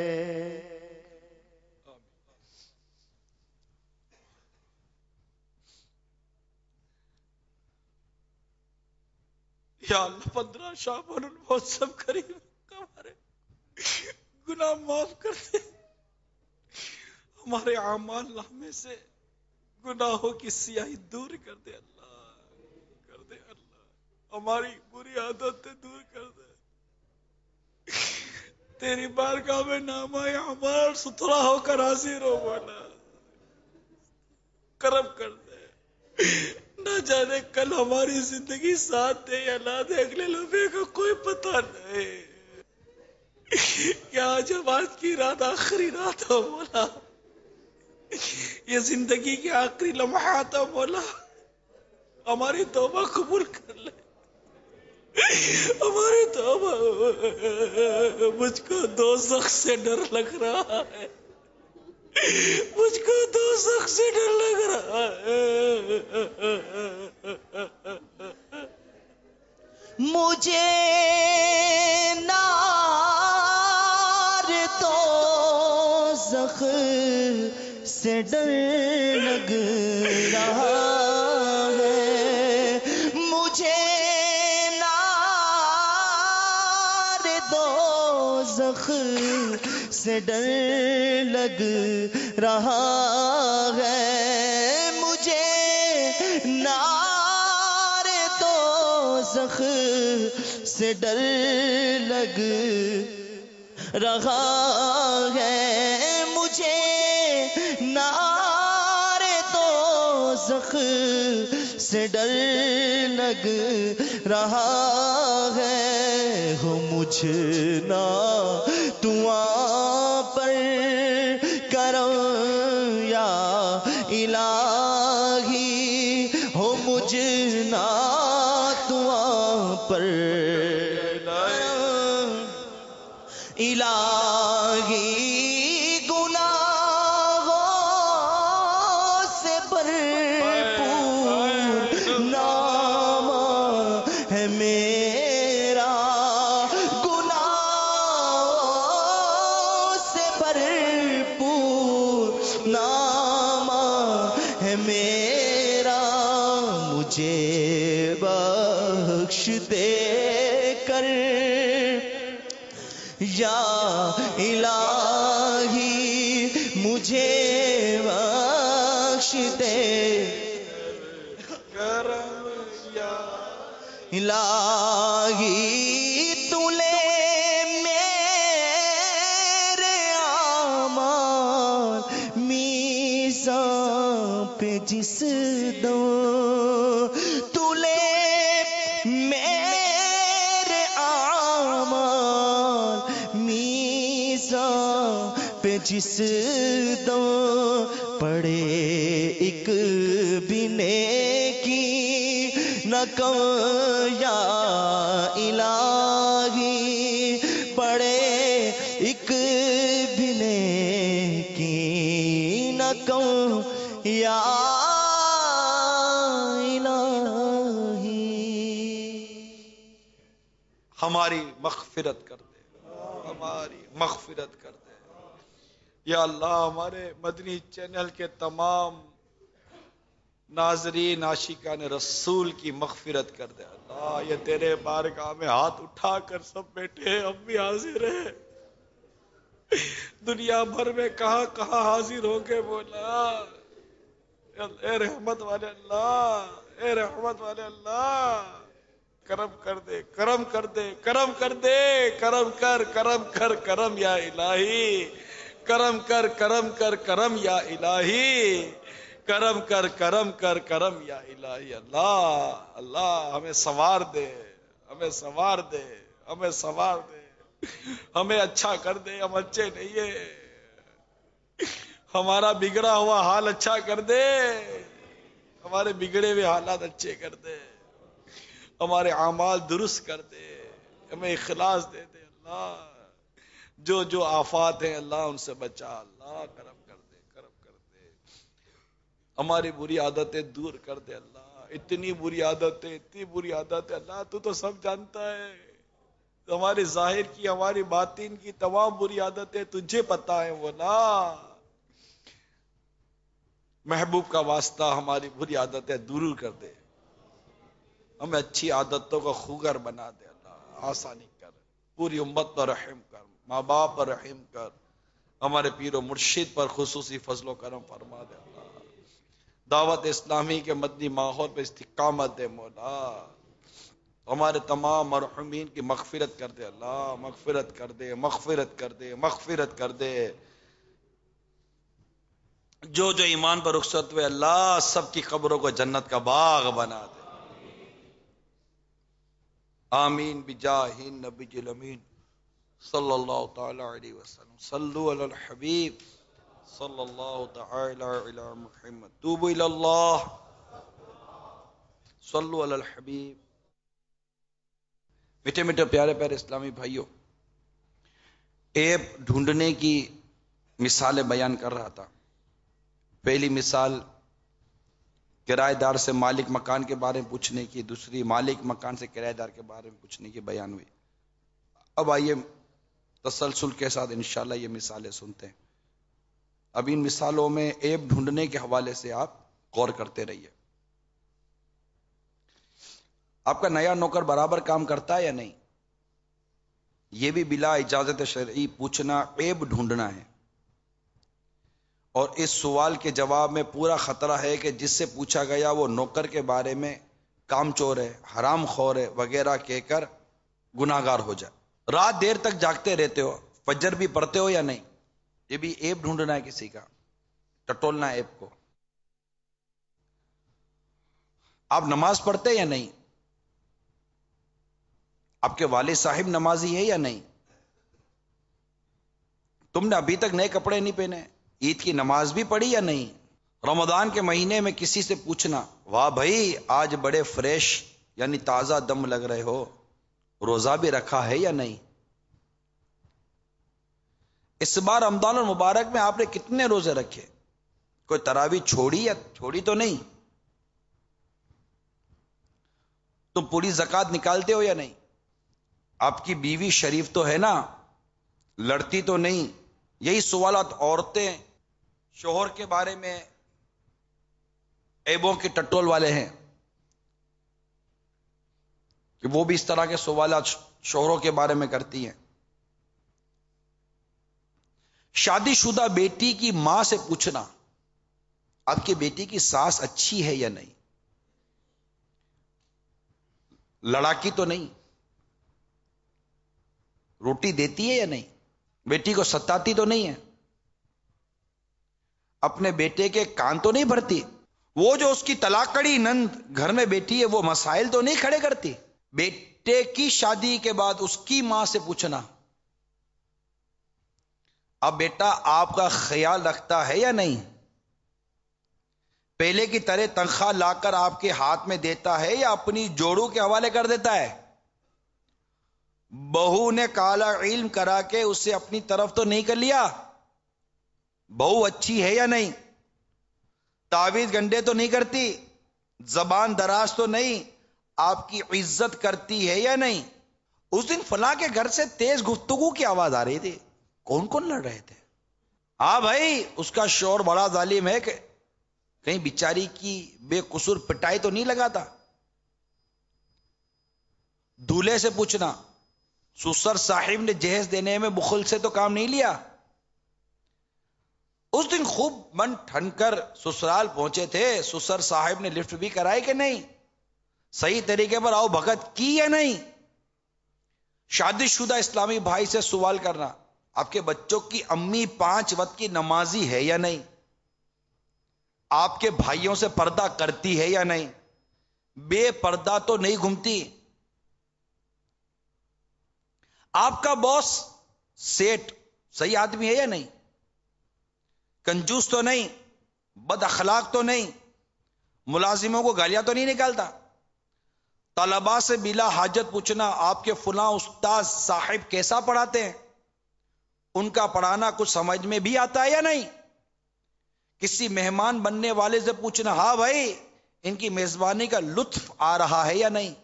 یا اللہ 15 شعبان الموسم قریب ہمارے گناہ معاف کر دے، ہمارے اعمال نامے سے گناہوں کی سیاہی دور کر دے اللہ، کر دے اللہ، ہماری بری عادتیں دور کر دے، تیری بارگاہ میں نامہ اعمال ستھرا ہو کر حاضر ہو مولا، کرم کر دے، نہ جانے کل ہماری زندگی ساتھ دے یا نہ دے، اگلے لمحے کا کوئی پتہ نہیں، کیا آج آج کی رات آخری رات ہو مولا، یہ زندگی کے آخری لمحات ہو مولا، ہماری توبہ قبول کر لے، ہماری توبہ، مجھ کو دوزخ سے ڈر لگ رہا ہے، مجھ کو دوزخ سے ڈر لگ رہا ہے، مجھے نار دوزخ سے ڈر لگ رہا ہے، مجھے نار دوزخ سے ڈر لگ رہا ہے، مجھے نار دوزخ سے ڈر لگ رہا ہے، مجھے نار دوزخ سے ڈر لگ رہا ہے، ہو مجھ نا دعا پر کرم یا الہی، ہو مجھ نا دعا پر الہی، گناہوں سے بھرپور نامہ ہے میرا، گناہوں سے بھرپور نامہ ہے میرا، مجھے بخش دے کر یا الہی، مجھے بخش دے کرم یا الہی، تو لے میرے اعمال میزان پہ جس دم تو لے میرے اعمال میزان پہ جس دم پڑے ایک بھی نیکی نہ کم یا الہی پڑے ایک بھی نیکی نہ کم یا الہی. ہماری مغفرت کر دے، ہماری مغفرت کر دے یا اللہ. ہمارے مدنی چینل کے تمام ناظرین عاشقان رسول کی مغفرت کر دے اللہ. یہ تیرے بارگاہ میں ہاتھ اٹھا کر سب بیٹھے ہیں، ہم بھی حاضر ہیں. دنیا بھر میں کہاں کہاں حاضر ہوں گے مولا. اے رحمت والے اللہ، اے رحمت والے اللہ، کرم کر دے، کرم کر دے، کرم کر دے، کرم کر، کرم کر، کرم یا الہی. کرم کر، کرم کر، کرم یا الہی. کرم کر، کرم کر، کرم یا الہی. اللہ اللہ ہمیں سنوار دے، ہمیں سنوار دے، ہمیں سنوار دے، ہمیں اچھا کر دے. ہم اچھے نہیں ہیں، ہمارا بگڑا ہوا حال اچھا کر دے، ہمارے بگڑے ہوئے حالات اچھے کر دے، ہمارے اعمال درست کر دے، ہمیں اخلاص دے دے اللہ. جو آفات ہیں اللہ ان سے بچا اللہ. کرم کر دے، کرم کر دے، ہماری بری عادتیں دور کر دے اللہ. اتنی بری عادتیں، اتنی بری عادتیں اللہ تو سب جانتا ہے. ہماری ظاہر کی، ہماری باطن کی تمام بری عادتیں تجھے پتہ ہیں مولا. محبوب کا واسطہ ہماری بری عادتیں دور کر دے، ہمیں اچھی عادتوں کا خوگر بنا دے اللہ. آسانی کر، پوری امت پر رحم کر، ماں باپ پر رحم کر، ہمارے پیر و مرشد پر خصوصی فضل و کرم فرما دے اللہ. دعوت اسلامی کے مدنی ماحول پہ استقامت دے مولا. ہمارے تمام مرحومین کی مغفرت کر دے اللہ. مغفرت کر دے، مغفرت کر دے، مغفرت کر دے. جو ایمان پر رخصت ہوئے اللہ سب کی قبروں کو جنت کا باغ بنا دے. آمین بجاہ النبی الامین صلی اللہ تعالی علیہ وسلم. صلو علی الحبیب صلی اللہ تعالی علی محمد. توبوا الی اللہ، صلو علی الحبیب. میٹھے میٹھے پیارے پیارے اسلامی بھائیوں، عیب ڈھونڈنے کی مثالیں بیان کر رہا تھا. پہلی مثال کرایہ دار سے مالک مکان کے بارے میں پوچھنے کی، دوسری مالک مکان سے کرایہ دار کے بارے میں پوچھنے کی بیان ہوئی. اب آئیے تسلسل کے ساتھ انشاءاللہ یہ مثالیں سنتے ہیں. اب ان مثالوں میں عیب ڈھونڈنے کے حوالے سے آپ غور کرتے رہیے. آپ کا نیا نوکر برابر کام کرتا ہے یا نہیں؟ یہ بھی بلا اجازت شرعی پوچھنا عیب ڈھونڈنا ہے. اور اس سوال کے جواب میں پورا خطرہ ہے کہ جس سے پوچھا گیا وہ نوکر کے بارے میں کام چور ہے، حرام خور ہے وغیرہ کہہ کر گناہگار ہو جائے. رات دیر تک جاگتے رہتے ہو، فجر بھی پڑھتے ہو یا نہیں؟ یہ بھی عیب ڈھونڈنا ہے، کسی کا ٹٹولنا ہے عیب کو. آپ نماز پڑھتے یا نہیں؟ آپ کے والد صاحب نمازی ہے یا نہیں؟ تم نے ابھی تک نئے کپڑے نہیں پہنے، عید کی نماز بھی پڑھی یا نہیں؟ رمضان کے مہینے میں کسی سے پوچھنا، واہ بھائی آج بڑے فریش یعنی تازہ دم لگ رہے ہو، روزہ بھی رکھا ہے یا نہیں؟ اس بار رمضان المبارک میں آپ نے کتنے روزے رکھے؟ کوئی تراویح چھوڑی یا چھوڑی تو نہیں؟ تم پوری زکوٰۃ نکالتے ہو یا نہیں؟ آپ کی بیوی شریف تو ہے نا، لڑتی تو نہیں؟ یہی سوالات عورتیں شوہر کے بارے میں عیبوں کے ٹٹول والے ہیں کہ وہ بھی اس طرح کے سوالات شوہروں کے بارے میں کرتی ہیں. شادی شدہ بیٹی کی ماں سے پوچھنا، آپ کی بیٹی کی ساس اچھی ہے یا نہیں؟ لڑاکی تو نہیں؟ روٹی دیتی ہے یا نہیں؟ بیٹی کو ستاتی تو نہیں ہے؟ اپنے بیٹے کے کان تو نہیں بھرتی؟ وہ جو اس کی طلاق کڑی نند گھر میں بیٹھی ہے وہ مسائل تو نہیں کھڑے کرتی. بیٹے کی شادی کے بعد اس کی ماں سے پوچھنا اب بیٹا آپ کا خیال رکھتا ہے یا نہیں, پہلے کی طرح تنخواہ لا کر آپ کے ہاتھ میں دیتا ہے یا اپنی جوڑوں کے حوالے کر دیتا ہے. بہو نے کالا علم کرا کے اسے اپنی طرف تو نہیں کر لیا, بہو اچھی ہے یا نہیں, تعویذ گنڈے تو نہیں کرتی, زبان دراز تو نہیں, آپ کی عزت کرتی ہے یا نہیں. اس دن فلاں کے گھر سے تیز گفتگو کی آواز آ رہی تھی, کون کون لڑ رہے تھے؟ ہاں بھائی اس کا شوہر بڑا ظالم ہے کہ کہیں بیچاری کی بے قصور پٹائی تو نہیں لگاتا. دولہے سے پوچھنا سسر صاحب نے جہیز دینے میں بخل سے تو کام نہیں لیا. اس دن خوب من ٹھن کر سسرال پہنچے تھے, سسر صاحب نے لفٹ بھی کرائی کہ نہیں, صحیح طریقے پر آؤ بھگت کی یا نہیں. شادی شدہ اسلامی بھائی سے سوال کرنا آپ کے بچوں کی امی 5 وقت کی نمازی ہے یا نہیں, آپ کے بھائیوں سے پردہ کرتی ہے یا نہیں, بے پردہ تو نہیں گھومتی, آپ کا باس سیٹ صحیح آدمی ہے یا نہیں, کنجوس تو نہیں, بد اخلاق تو نہیں, ملازموں کو گالیاں تو نہیں نکالتا. طلباء سے بلا حاجت پوچھنا آپ کے فلاں استاد صاحب کیسا پڑھاتے ہیں, ان کا پڑھانا کچھ سمجھ میں بھی آتا ہے یا نہیں. کسی مہمان بننے والے سے پوچھنا ہاں بھائی ان کی میزبانی کا لطف آ رہا ہے یا نہیں,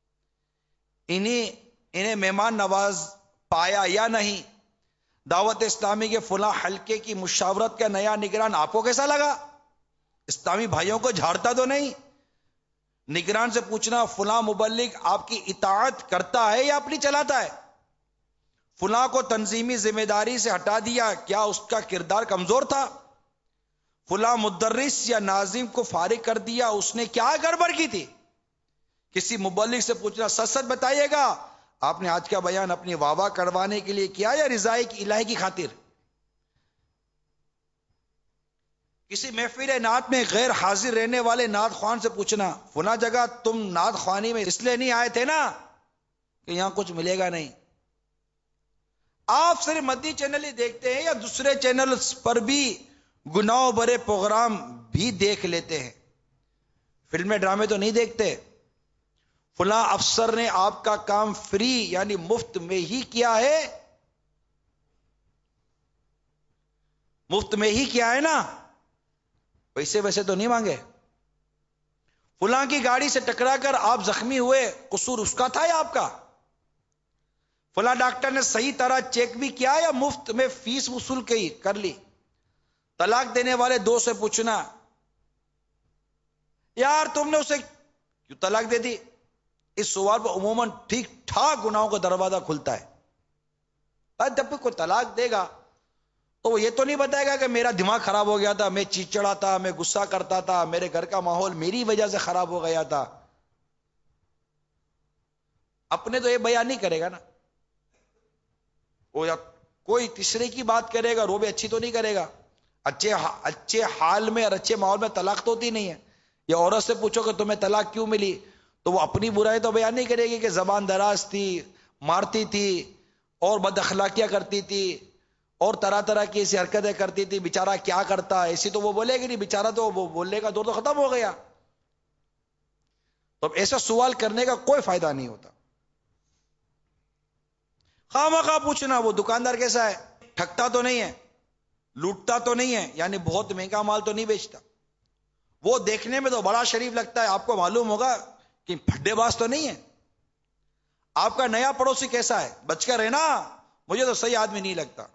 انہیں مہمان نواز پایا یا نہیں. دعوت اسلامی کے فلاں حلقے کی مشاورت کا نیا نگران آپ کو کیسا لگا, اسلامی بھائیوں کو جھاڑتا تو نہیں. نگران سے پوچھنا فلاں مبلغ آپ کی اطاعت کرتا ہے یا اپنی چلاتا ہے, فلاں کو تنظیمی ذمہ داری سے ہٹا دیا کیا اس کا کردار کمزور تھا, فلاں مدرس یا ناظم کو فارغ کر دیا اس نے کیا گڑبڑ کی تھی. کسی مبلغ سے پوچھنا سچ سچ بتائیے گا آپ نے آج کا بیان اپنی واہ واہ کروانے کے لیے کیا یا رضائے کی الہی کی خاطر. کسی محفل نعت میں غیر حاضر رہنے والے نعت خوان سے پوچھنا فلاں جگہ تم نعت خوانی میں اس لیے نہیں آئے تھے نا کہ یہاں کچھ ملے گا نہیں. آپ صرف مدنی چینل ہی دیکھتے ہیں یا دوسرے چینل پر بھی گناہ برے پروگرام بھی دیکھ لیتے ہیں, فلمیں ڈرامے تو نہیں دیکھتے. فلاں افسر نے آپ کا کام فری یعنی مفت میں ہی کیا ہے, مفت میں ہی کیا ہے نا, پیسے ویسے تو نہیں مانگے. فلاں کی گاڑی سے ٹکرا کر آپ زخمی ہوئے, قصور اس کا تھا یا آپ کا. فلاں ڈاکٹر نے صحیح طرح چیک بھی کیا یا مفت میں فیس وصول کر لی. طلاق دینے والے دو سے پوچھنا یار تم نے اسے کیوں طلاق دے دی. اس سوال پر عموماً ٹھیک ٹھاک گناہوں کا دروازہ کھلتا ہے. جب بھی کوئی طلاق دے گا تو وہ یہ تو نہیں بتائے گا کہ میرا دماغ خراب ہو گیا تھا, میں چیچڑا تھا, میں غصہ کرتا تھا, میرے گھر کا ماحول میری وجہ سے خراب ہو گیا تھا. اپنے تو یہ بیان نہیں کرے گا نا, وہ یا کوئی تیسرے کی بات کرے گا, وہ بھی اچھی تو نہیں کرے گا. اچھے حال میں اور اچھے ماحول میں طلاق تو ہوتی نہیں ہے. یا عورت سے پوچھو کہ تمہیں طلاق کیوں ملی تو وہ اپنی برائی تو بیان نہیں کرے گی کہ زبان دراز تھی, مارتی تھی اور بد اخلاقیاں کرتی تھی اور طرح طرح کی ایسی حرکتیں کرتی تھی, بیچارہ کیا کرتا, ایسی تو وہ بولے گی نہیں, بیچارہ تو وہ بولنے کا دور تو ختم ہو گیا. تو ایسا سوال کرنے کا کوئی فائدہ نہیں ہوتا. خواہ پوچھنا وہ دکاندار کیسا ہے, ٹھگتا تو نہیں ہے, لوٹتا تو نہیں ہے, یعنی بہت مہنگا مال تو نہیں بیچتا, وہ دیکھنے میں تو بڑا شریف لگتا ہے, آپ کو معلوم ہوگا کہ پھڈے باز تو نہیں ہے. آپ کا نیا پڑوسی کیسا ہے, بچ کر رہنا, مجھے تو صحیح آدمی نہیں لگتا.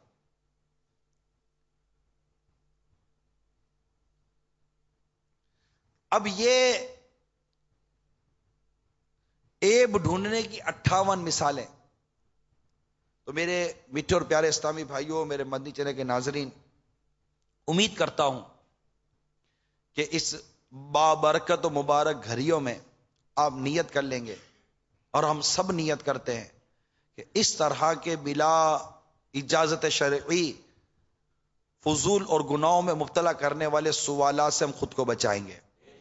اب یہ عیب ڈھونڈنے کی 58 مثالیں. تو میرے میٹھے اور پیارے اسلامی بھائیوں, میرے مدنی چینل کے ناظرین, امید کرتا ہوں کہ اس بابرکت و مبارک گھڑیوں میں آپ نیت کر لیں گے, اور ہم سب نیت کرتے ہیں کہ اس طرح کے بلا اجازت شرعی فضول اور گناہوں میں مبتلا کرنے والے سوالات سے ہم خود کو بچائیں گے.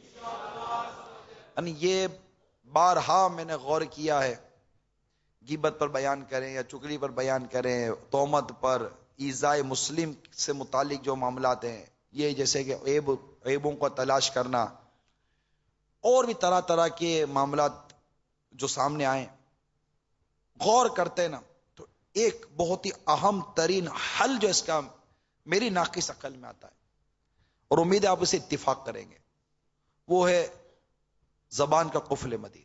یعنی یہ بارہا میں نے غور کیا ہے، غیبت پر بیان کریں یا چغلی پر بیان کریں، تہمت پر، ایذائے مسلم سے متعلق جو معاملات ہیں، یہ جیسے کہ عیبوں کو تلاش کرنا، اور بھی طرح طرح کے معاملات جو سامنے آئے، غور کرتے نا تو ایک بہت ہی اہم ترین حل جو اس کا میری ناقص عقل میں آتا ہے، اور امید ہے آپ اسے اتفاق کریں گے، وہ ہے زبان کا قفل مدینہ.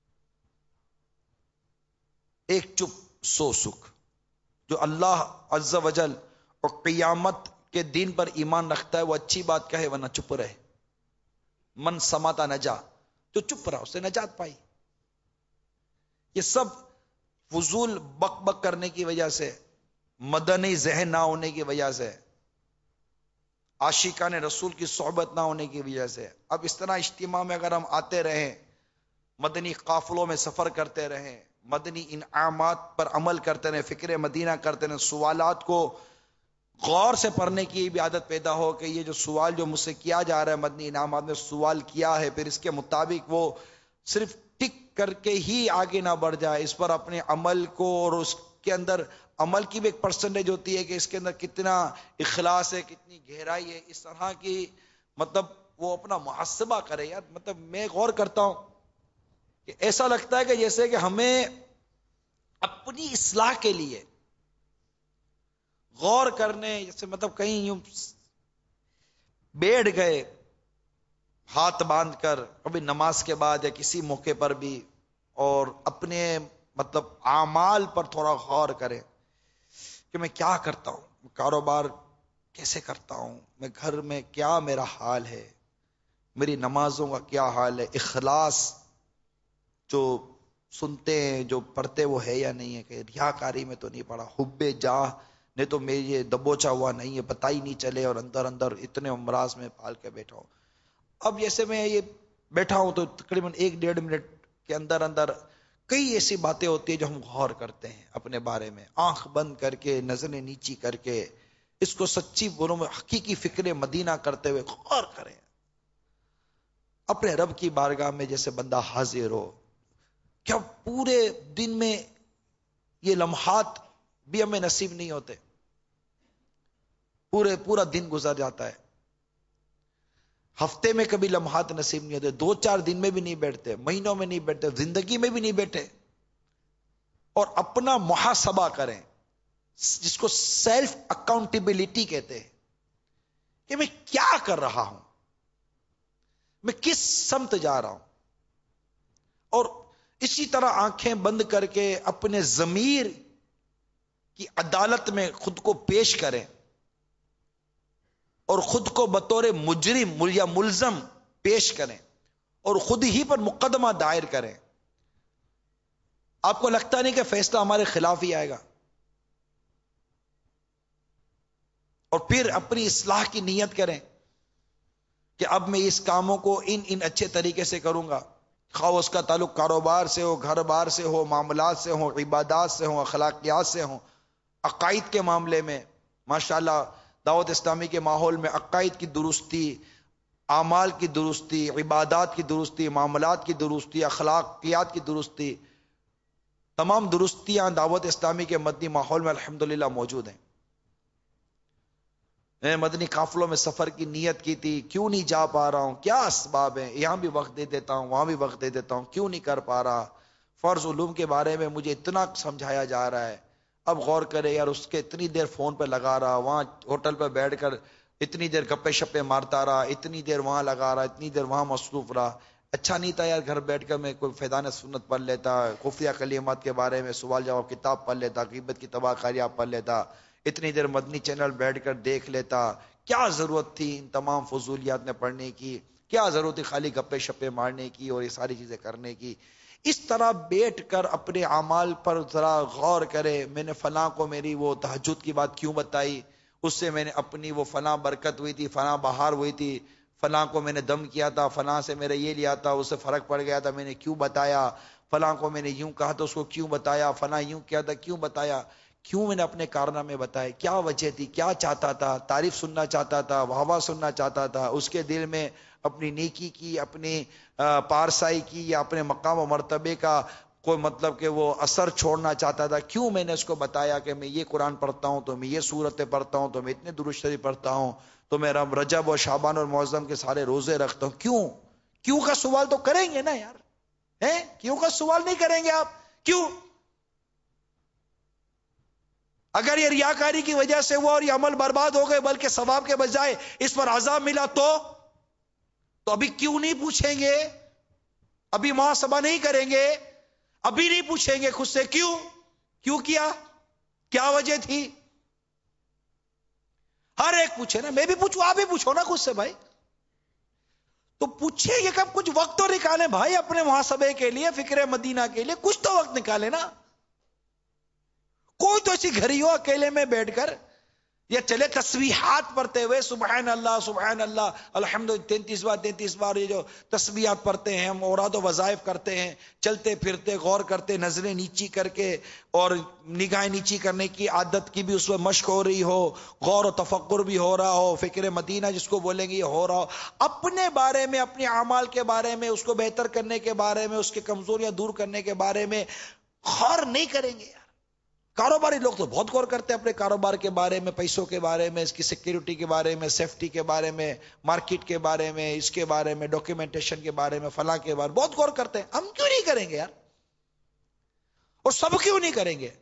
ایک چپ سو سکھ. جو اللہ عز و جل اور قیامت کے دین پر ایمان رکھتا ہے وہ اچھی بات کہے ورنہ چپ رہے. من سماتا نجا، جو چپ رہا اسے نجات پائی. یہ سب فضول بک بک کرنے کی وجہ سے، مدنی ذہن نہ ہونے کی وجہ سے، عاشقان رسول کی صحبت نہ ہونے کی وجہ سے. اب اس طرح اجتماع میں اگر ہم آتے رہیں، مدنی قافلوں میں سفر کرتے رہیں، مدنی انعامات پر عمل کرتے رہیں، فکر مدینہ کرتے رہیں، سوالات کو غور سے پڑھنے کی بھی عادت پیدا ہو کہ یہ جو سوال جو مجھ سے کیا جا رہا ہے، مدنی انعامات میں سوال کیا ہے، پھر اس کے مطابق وہ صرف ٹک کر کے ہی آگے نہ بڑھ جائے، اس پر اپنے عمل کو، اور اس کے اندر عمل کی بھی ایک پرسنٹیج ہوتی ہے کہ اس کے اندر کتنا اخلاص ہے، کتنی گہرائی ہے، اس طرح کی مطلب وہ اپنا محاسبہ کرے. یار مطلب میں غور کرتا ہوں کہ ایسا لگتا ہے کہ جیسے کہ ہمیں اپنی اصلاح کے لیے غور کرنے، جیسے مطلب کہیں یوں بیٹھ گئے ہاتھ باندھ کر کبھی نماز کے بعد یا کسی موقع پر بھی، اور اپنے مطلب اعمال پر تھوڑا غور کریں کہ میں کیا کرتا ہوں، کاروبار کیسے کرتا ہوں، میں گھر میں کیا میرا حال ہے، میری نمازوں کا کیا حال ہے، اخلاص جو سنتے ہیں جو پڑھتے وہ ہے یا نہیں ہے، کہ ریاکاری میں تو نہیں پڑھا، حب جاہ نے تو میری یہ دبوچا ہوا نہیں ہے، پتہ ہی نہیں چلے، اور اندر اندر اتنے امراض میں پال کے بیٹھا ہوں. اب جیسے میں یہ بیٹھا ہوں تو تقریباً 1-1.5 منٹ کے اندر اندر کئی ایسی باتیں ہوتی ہیں جو ہم غور کرتے ہیں اپنے بارے میں، آنکھ بند کر کے، نظریں نیچی کر کے، اس کو سچی بولوں میں حقیقی فکر مدینہ کرتے ہوئے غور کریں. اپنے رب کی بارگاہ میں جیسے بندہ حاضر ہو، کیا پورے دن میں یہ لمحات بھی ہمیں نصیب نہیں ہوتے؟ پورا دن گزر جاتا ہے، ہفتے میں کبھی لمحات نصیب نہیں ہوتے، 2-4 دن میں بھی نہیں بیٹھتے، مہینوں میں نہیں بیٹھتے، زندگی میں بھی نہیں بیٹھے. اور اپنا محاسبہ کریں، جس کو سیلف اکاؤنٹیبلٹی کہتے ہیں، کہ میں کیا کر رہا ہوں، میں کس سمت جا رہا ہوں. اور اسی طرح آنکھیں بند کر کے اپنے ضمیر کی عدالت میں خود کو پیش کریں، اور خود کو بطور مجرم یا ملزم پیش کریں، اور خود ہی پر مقدمہ دائر کریں. آپ کو لگتا نہیں کہ فیصلہ ہمارے خلاف ہی آئے گا؟ اور پھر اپنی اصلاح کی نیت کریں کہ اب میں اس کاموں کو ان اچھے طریقے سے کروں گا، خواہ اس کا تعلق کاروبار سے ہو، گھر بار سے ہو، معاملات سے ہو، عبادات سے ہو، اخلاقیات سے ہو، عقائد کے معاملے میں. ماشاءاللہ دعوت اسلامی کے ماحول میں عقائد کی درستی، اعمال کی درستی، عبادات کی درستی، معاملات کی درستی، اخلاقیات کی درستی، تمام درستیاں دعوت اسلامی کے مدنی ماحول میں الحمدللہ موجود ہیں. میں مدنی قافلوں میں سفر کی نیت کی تھی، کیوں نہیں جا پا رہا ہوں، کیا اسباب ہیں، یہاں بھی وقت دے دیتا ہوں، وہاں بھی وقت دے دیتا ہوں، کیوں نہیں کر پا رہا. فرض علوم کے بارے میں مجھے اتنا سمجھایا جا رہا ہے، اب غور کرے یار، اس کے اتنی دیر فون پہ لگا رہا، وہاں ہوٹل پہ بیٹھ کر اتنی دیر گپے شپے مارتا رہا، اتنی دیر وہاں لگا رہا، اتنی دیر وہاں مصروف رہا. اچھا نہیں تھا یار گھر بیٹھ کر میں کوئی فیضان سنت پڑھ لیتا، خفیہ کلمات کے بارے میں سوال جواب کتاب پڑھ لیتا، غیبت کی تباہ کاریاں پڑھ لیتا، اتنی دیر مدنی چینل بیٹھ کر دیکھ لیتا. کیا ضرورت تھی ان تمام فضولیات میں پڑھنے کی، کیا ضرورت تھی خالی گپے شپے مارنے کی اور یہ ساری چیزیں کرنے کی. اس طرح بیٹھ کر اپنے اعمال پر ذرا غور کرے. میں نے فلاں کو میری وہ تہجد کی بات کیوں بتائی، اس سے میں نے اپنی وہ فلاں برکت ہوئی تھی، فلاں بہار ہوئی تھی، فلاں کو میں نے دم کیا تھا، فلاں سے میرا یہ لیا تھا، اس سے فرق پڑ گیا تھا، میں نے کیوں بتایا، فلاں کو میں نے یوں کہا تھا اس کو کیوں بتایا، فلاں یوں کیا تھا کیوں بتایا. کیوں میں نے اپنے کارنامے بتائے، کیا وجہ تھی، کیا چاہتا تھا، تعریف سننا چاہتا تھا، واہ سننا چاہتا تھا، اس کے دل میں اپنی نیکی کی، اپنی پارسائی کی، یا اپنے مقام و مرتبے کا کوئی مطلب کہ وہ اثر چھوڑنا چاہتا تھا؟ کیوں میں نے اس کو بتایا کہ میں یہ قرآن پڑھتا ہوں، تو میں یہ سورتیں پڑھتا ہوں، تو میں اتنے درود شریف پڑھتا ہوں، تو میں رجب اور شعبان اور معظم کے سارے روزے رکھتا ہوں؟ کیوں کا سوال تو کریں گے نا یار، کیوں کا سوال نہیں کریں گے آپ؟ کیوں؟ اگر یہ ریاکاری کی وجہ سے ہوا اور یہ عمل برباد ہو گئے، بلکہ ثواب کے بجائے اس پر عذاب ملا، تو ابھی کیوں نہیں پوچھیں گے؟ ابھی محاسبہ نہیں کریں گے؟ ابھی نہیں پوچھیں گے خود سے کیوں کیا، کیا وجہ تھی؟ ہر ایک پوچھے نا، میں بھی پوچھوں، آپ بھی پوچھو نا خود سے بھائی. تو پوچھیں گے کب؟ کچھ وقت تو نکالیں بھائی اپنے محاسبے کے لیے، فکر مدینہ کے لیے کچھ تو وقت نکالیں نا. کوئی تو ایسی گھڑی ہو اکیلے میں بیٹھ کر، یا چلے تسبیحات پڑھتے ہوئے، سبحان اللہ سبحان اللہ الحمد 33 بار یہ جو تسبیحات پڑھتے ہیں ہم، اوراد و وظائف کرتے ہیں، چلتے پھرتے غور کرتے، نظریں نیچی کر کے اور نگاہیں نیچی کرنے کی عادت کی بھی اس میں مشق ہو رہی ہو، غور و تفکر بھی ہو رہا ہو، فکر مدینہ جس کو بولیں گے یہ ہو رہا ہو، اپنے بارے میں، اپنے اعمال کے بارے میں، اس کو بہتر کرنے کے بارے میں، اس کی کمزوریاں دور کرنے کے بارے میں غور نہیں کریں گے یار. کاروباری لوگ تو بہت غور کرتے ہیں اپنے کاروبار کے بارے میں، پیسوں کے بارے میں، اس کی سیکیورٹی کے بارے میں، سیفٹی کے بارے میں، مارکیٹ کے بارے میں، اس کے بارے میں، ڈاکیومنٹیشن کے بارے میں، فلاں کے بارے میں بہت غور کرتے ہیں. ہم کیوں نہیں کریں گے یار؟ اور سب کیوں نہیں کریں گے؟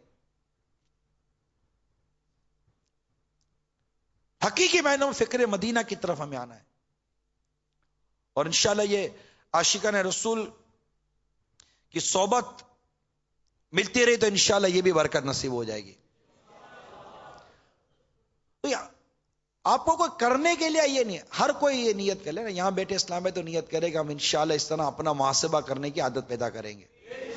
حقیقی معنوں میں فکر مدینہ کی طرف ہمیں آنا ہے، اور انشاءاللہ یہ عاشقان رسول کی صحبت ملتی رہی تو انشاءاللہ یہ بھی برکت نصیب ہو جائے گی. آپ کو کوئی کرنے کے لیے یہ نہیں، ہر کوئی یہ نیت کر لے نا، یہاں بیٹھے اسلام میں تو نیت کرے گا ہم انشاءاللہ اس طرح اپنا محاسبہ کرنے کی عادت پیدا کریں گے.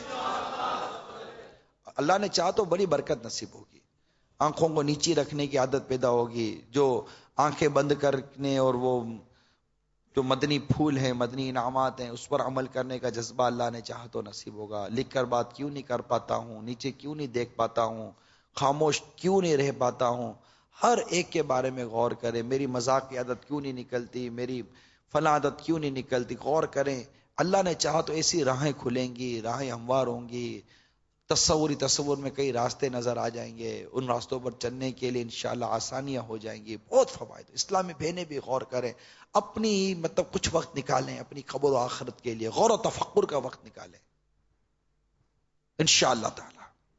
اللہ نے چاہا تو بڑی برکت نصیب ہوگی. آنکھوں کو نیچی رکھنے کی عادت پیدا ہوگی، جو آنکھیں بند کرنے اور وہ جو مدنی پھول ہیں، مدنی انعامات ہیں، اس پر عمل کرنے کا جذبہ اللہ نے چاہا تو نصیب ہوگا. لکھ کر بات کیوں نہیں کر پاتا ہوں، نیچے کیوں نہیں دیکھ پاتا ہوں، خاموش کیوں نہیں رہ پاتا ہوں، ہر ایک کے بارے میں غور کریں. میری مذاق کی عادت کیوں نہیں نکلتی، میری فلاں عادت کیوں نہیں نکلتی، غور کریں. اللہ نے چاہا تو ایسی راہیں کھلیں گی، راہیں ہموار ہوں گی، تصور میں کئی راستے نظر آ جائیں گے، ان راستوں پر چلنے کے لیے انشاءاللہ آسانیاں ہو جائیں گی. بہت فوائد. اسلامی بہنیں بھی غور کریں، اپنی مطلب کچھ وقت نکالیں اپنی قبر و آخرت کے لیے، غور و تفکر کا وقت نکالیں انشاءاللہ تعالی.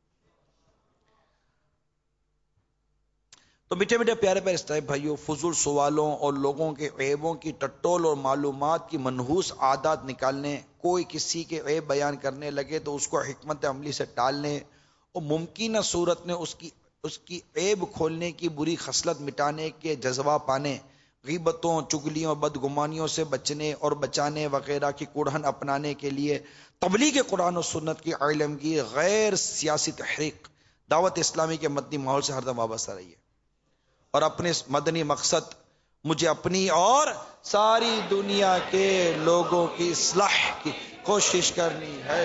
تو میٹھے میٹھے پیارے پیارے اسلامی بھائیوں، فضول سوالوں اور لوگوں کے عیبوں کی ٹٹول اور معلومات کی منحوس عادات نکالنے، کوئی کسی کے عیب بیان کرنے لگے تو اس کو حکمت عملی سے ٹالنے اور ممکنہ صورت میں اس کی عیب کھولنے کی بری خصلت مٹانے کے جذبہ پانے، غیبتوں، چگلیوں، بدگمانیوں سے بچنے اور بچانے وغیرہ کی کوڑھن اپنانے کے لیے تبلیغ قرآن و سنت کی علمگیر غیر سیاسی تحریک دعوت اسلامی کے مدنی ماحول سے ہردم وابستہ رہی ہے، اور اپنے مدنی مقصد مجھے اپنی اور ساری دنیا کے لوگوں کی اصلاح کی کوشش کرنی ہے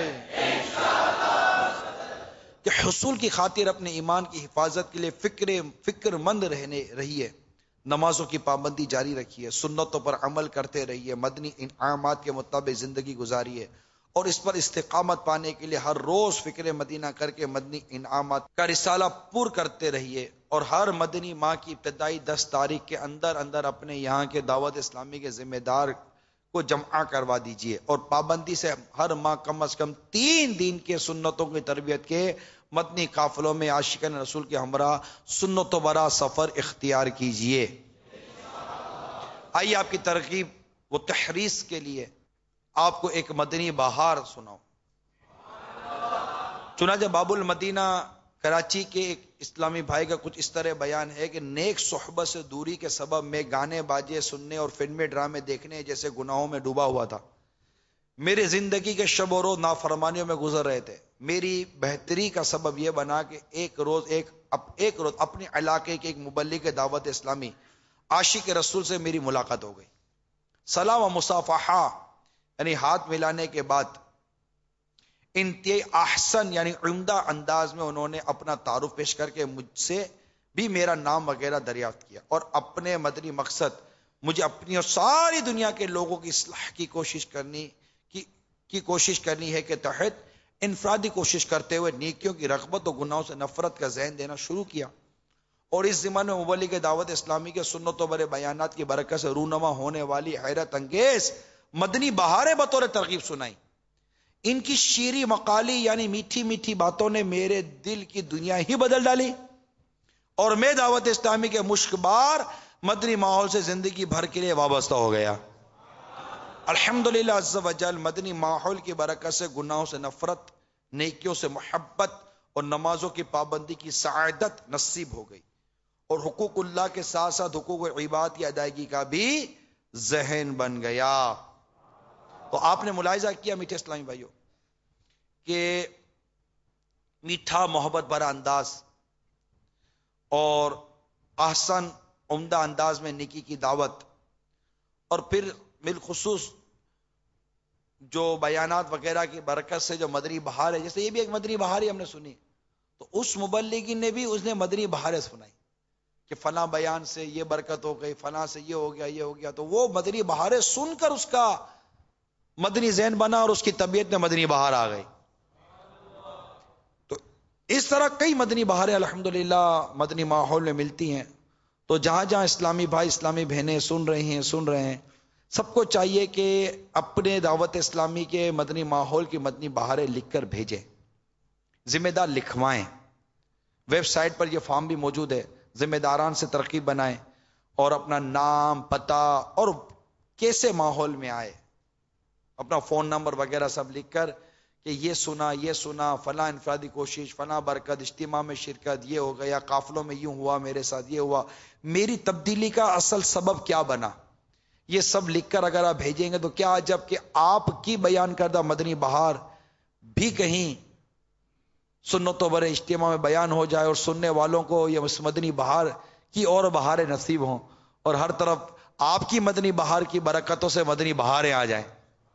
کہ حصول کی خاطر اپنے ایمان کی حفاظت کے لیے فکر مند رہیے، نمازوں کی پابندی جاری رکھیے، سنتوں پر عمل کرتے رہیے، مدنی انعامات کے مطابق زندگی گزاریے، اور اس پر استقامت پانے کے لیے ہر روز فکر مدینہ کر کے مدنی انعامات کا رسالہ پور کرتے رہیے، اور ہر مدنی ماہ کی ابتدائی 10 تاریخ کے اندر اپنے یہاں کے دعوت اسلامی کے ذمہ دار کو جمع کروا دیجئے، اور پابندی سے ہر ماہ کم از کم 3 دن کے سنتوں کی تربیت کے مدنی قافلوں میں عاشقان رسول کے ہمراہ سنتوں برا سفر اختیار کیجئے. آئیے آپ کی ترغیب و تحریص کے لیے آپ کو ایک مدنی بہار سناؤں. چنانچہ باب المدینہ کراچی کے ایک اسلامی بھائی کا کچھ اس طرح بیان ہے کہ نیک صحبت سے دوری کے سبب میں گانے باجے سننے اور فلمیں ڈرامے دیکھنے جیسے گناہوں میں ڈوبا ہوا تھا. میری زندگی کے شب و روز نافرمانیوں میں گزر رہے تھے. میری بہتری کا سبب یہ بنا کہ ایک روز اپنے علاقے کے ایک مبلغ دعوت اسلامی عاشق رسول سے میری ملاقات ہو گئی. سلام و مصافحہ یعنی ہاتھ ملانے کے بعد انتہائی احسن یعنی عمدہ انداز میں انہوں نے اپنا تعارف پیش کر کے مجھ سے بھی میرا نام وغیرہ دریافت کیا، اور اپنے مدنی مقصد مجھے اپنی اور ساری دنیا کے لوگوں کی اصلاح کی کوشش کرنی ہے کے تحت انفرادی کوشش کرتے ہوئے نیکیوں کی رغبت اور گناہوں سے نفرت کا ذہن دینا شروع کیا، اور اس ضمن میں مبلغ دعوت اسلامی کے سنتوں برے بیانات کی برکت سے رونما ہونے والی حیرت انگیز مدنی بہاریں بطور ترغیب سنائی۔ ان کی شیریں مقالی یعنی میٹھی میٹھی باتوں نے میرے دل کی دنیا ہی بدل ڈالی، اور میں دعوت اسلامی کے مشکبار مدنی ماحول سے زندگی بھر کے لیے وابستہ ہو گیا۔ الحمدللہ عز و جل مدنی ماحول کی برکت سے گناہوں سے نفرت، نیکیوں سے محبت اور نمازوں کی پابندی کی سعادت نصیب ہو گئی، اور حقوق اللہ کے ساتھ ساتھ حقوق عباد کی ادائیگی کا بھی ذہن بن گیا۔ تو آپ نے ملاحظہ کیا میٹھے اسلامی بھائیوں کہ میٹھا محبت بھرا انداز اور احسن عمدہ انداز میں نیکی کی دعوت، اور پھر بالخصوص جو بیانات وغیرہ کی برکت سے جو مدنی بہار ہے، جیسے یہ بھی ایک مدنی بہار ہی ہم نے سنی، تو اس مبلغین نے بھی اس نے مدنی بہاریں سنائی کہ فلاں بیان سے یہ برکت ہو گئی، فلاں سے یہ ہو گیا، یہ ہو گیا، تو وہ مدنی بہاریں سن کر اس کا مدنی ذہن بنا اور اس کی طبیعت میں مدنی بہار آ گئی۔ تو اس طرح کئی مدنی بہاریں الحمدللہ مدنی ماحول میں ملتی ہیں۔ تو جہاں جہاں اسلامی بھائی اسلامی بہنیں سن رہے ہیں سب کو چاہیے کہ اپنے دعوت اسلامی کے مدنی ماحول کی مدنی بہاریں لکھ کر بھیجیں، ذمہ دار لکھوائیں، ویب سائٹ پر یہ فارم بھی موجود ہے، ذمہ داران سے ترکیب بنائیں، اور اپنا نام، پتہ اور کیسے ماحول میں آئے، اپنا فون نمبر وغیرہ سب لکھ کر کہ یہ سنا، فلاں انفرادی کوشش، فلاں برکت، اجتماع میں شرکت، یہ ہو گیا، قافلوں میں یوں ہوا، میرے ساتھ یہ ہوا، میری تبدیلی کا اصل سبب کیا بنا، یہ سب لکھ کر اگر آپ بھیجیں گے تو کیا عجب کہ آپ کی بیان کردہ مدنی بہار بھی کہیں سنتوں برے اجتماع میں بیان ہو جائے، اور سننے والوں کو یہ اس مدنی بہار کی اور بہاریں نصیب ہوں، اور ہر طرف آپ کی مدنی بہار کی برکتوں سے مدنی بہاریں آ جائیں۔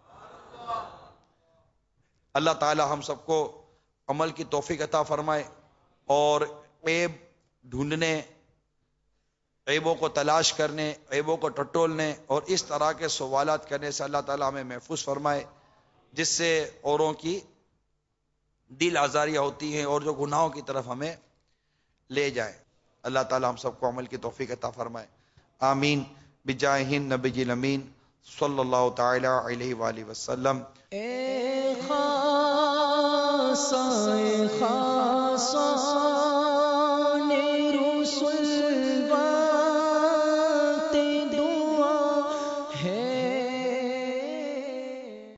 اللہ تعالی ہم سب کو عمل کی توفیق عطا فرمائے، اور عیب ڈھونڈنے، عیبوں کو تلاش کرنے، عیبوں کو ٹٹولنے اور اس طرح کے سوالات کرنے سے اللہ تعالی ہمیں محفوظ فرمائے، جس سے اوروں کی دل آزاریاں ہوتی ہیں اور جو گناہوں کی طرف ہمیں لے جائے۔ اللہ تعالی ہم سب کو عمل کی توفیق عطا فرمائے، آمین بجاہ النبی الامین صلی اللہ تعالی علیہ وآلہ وسلم۔ اے خاص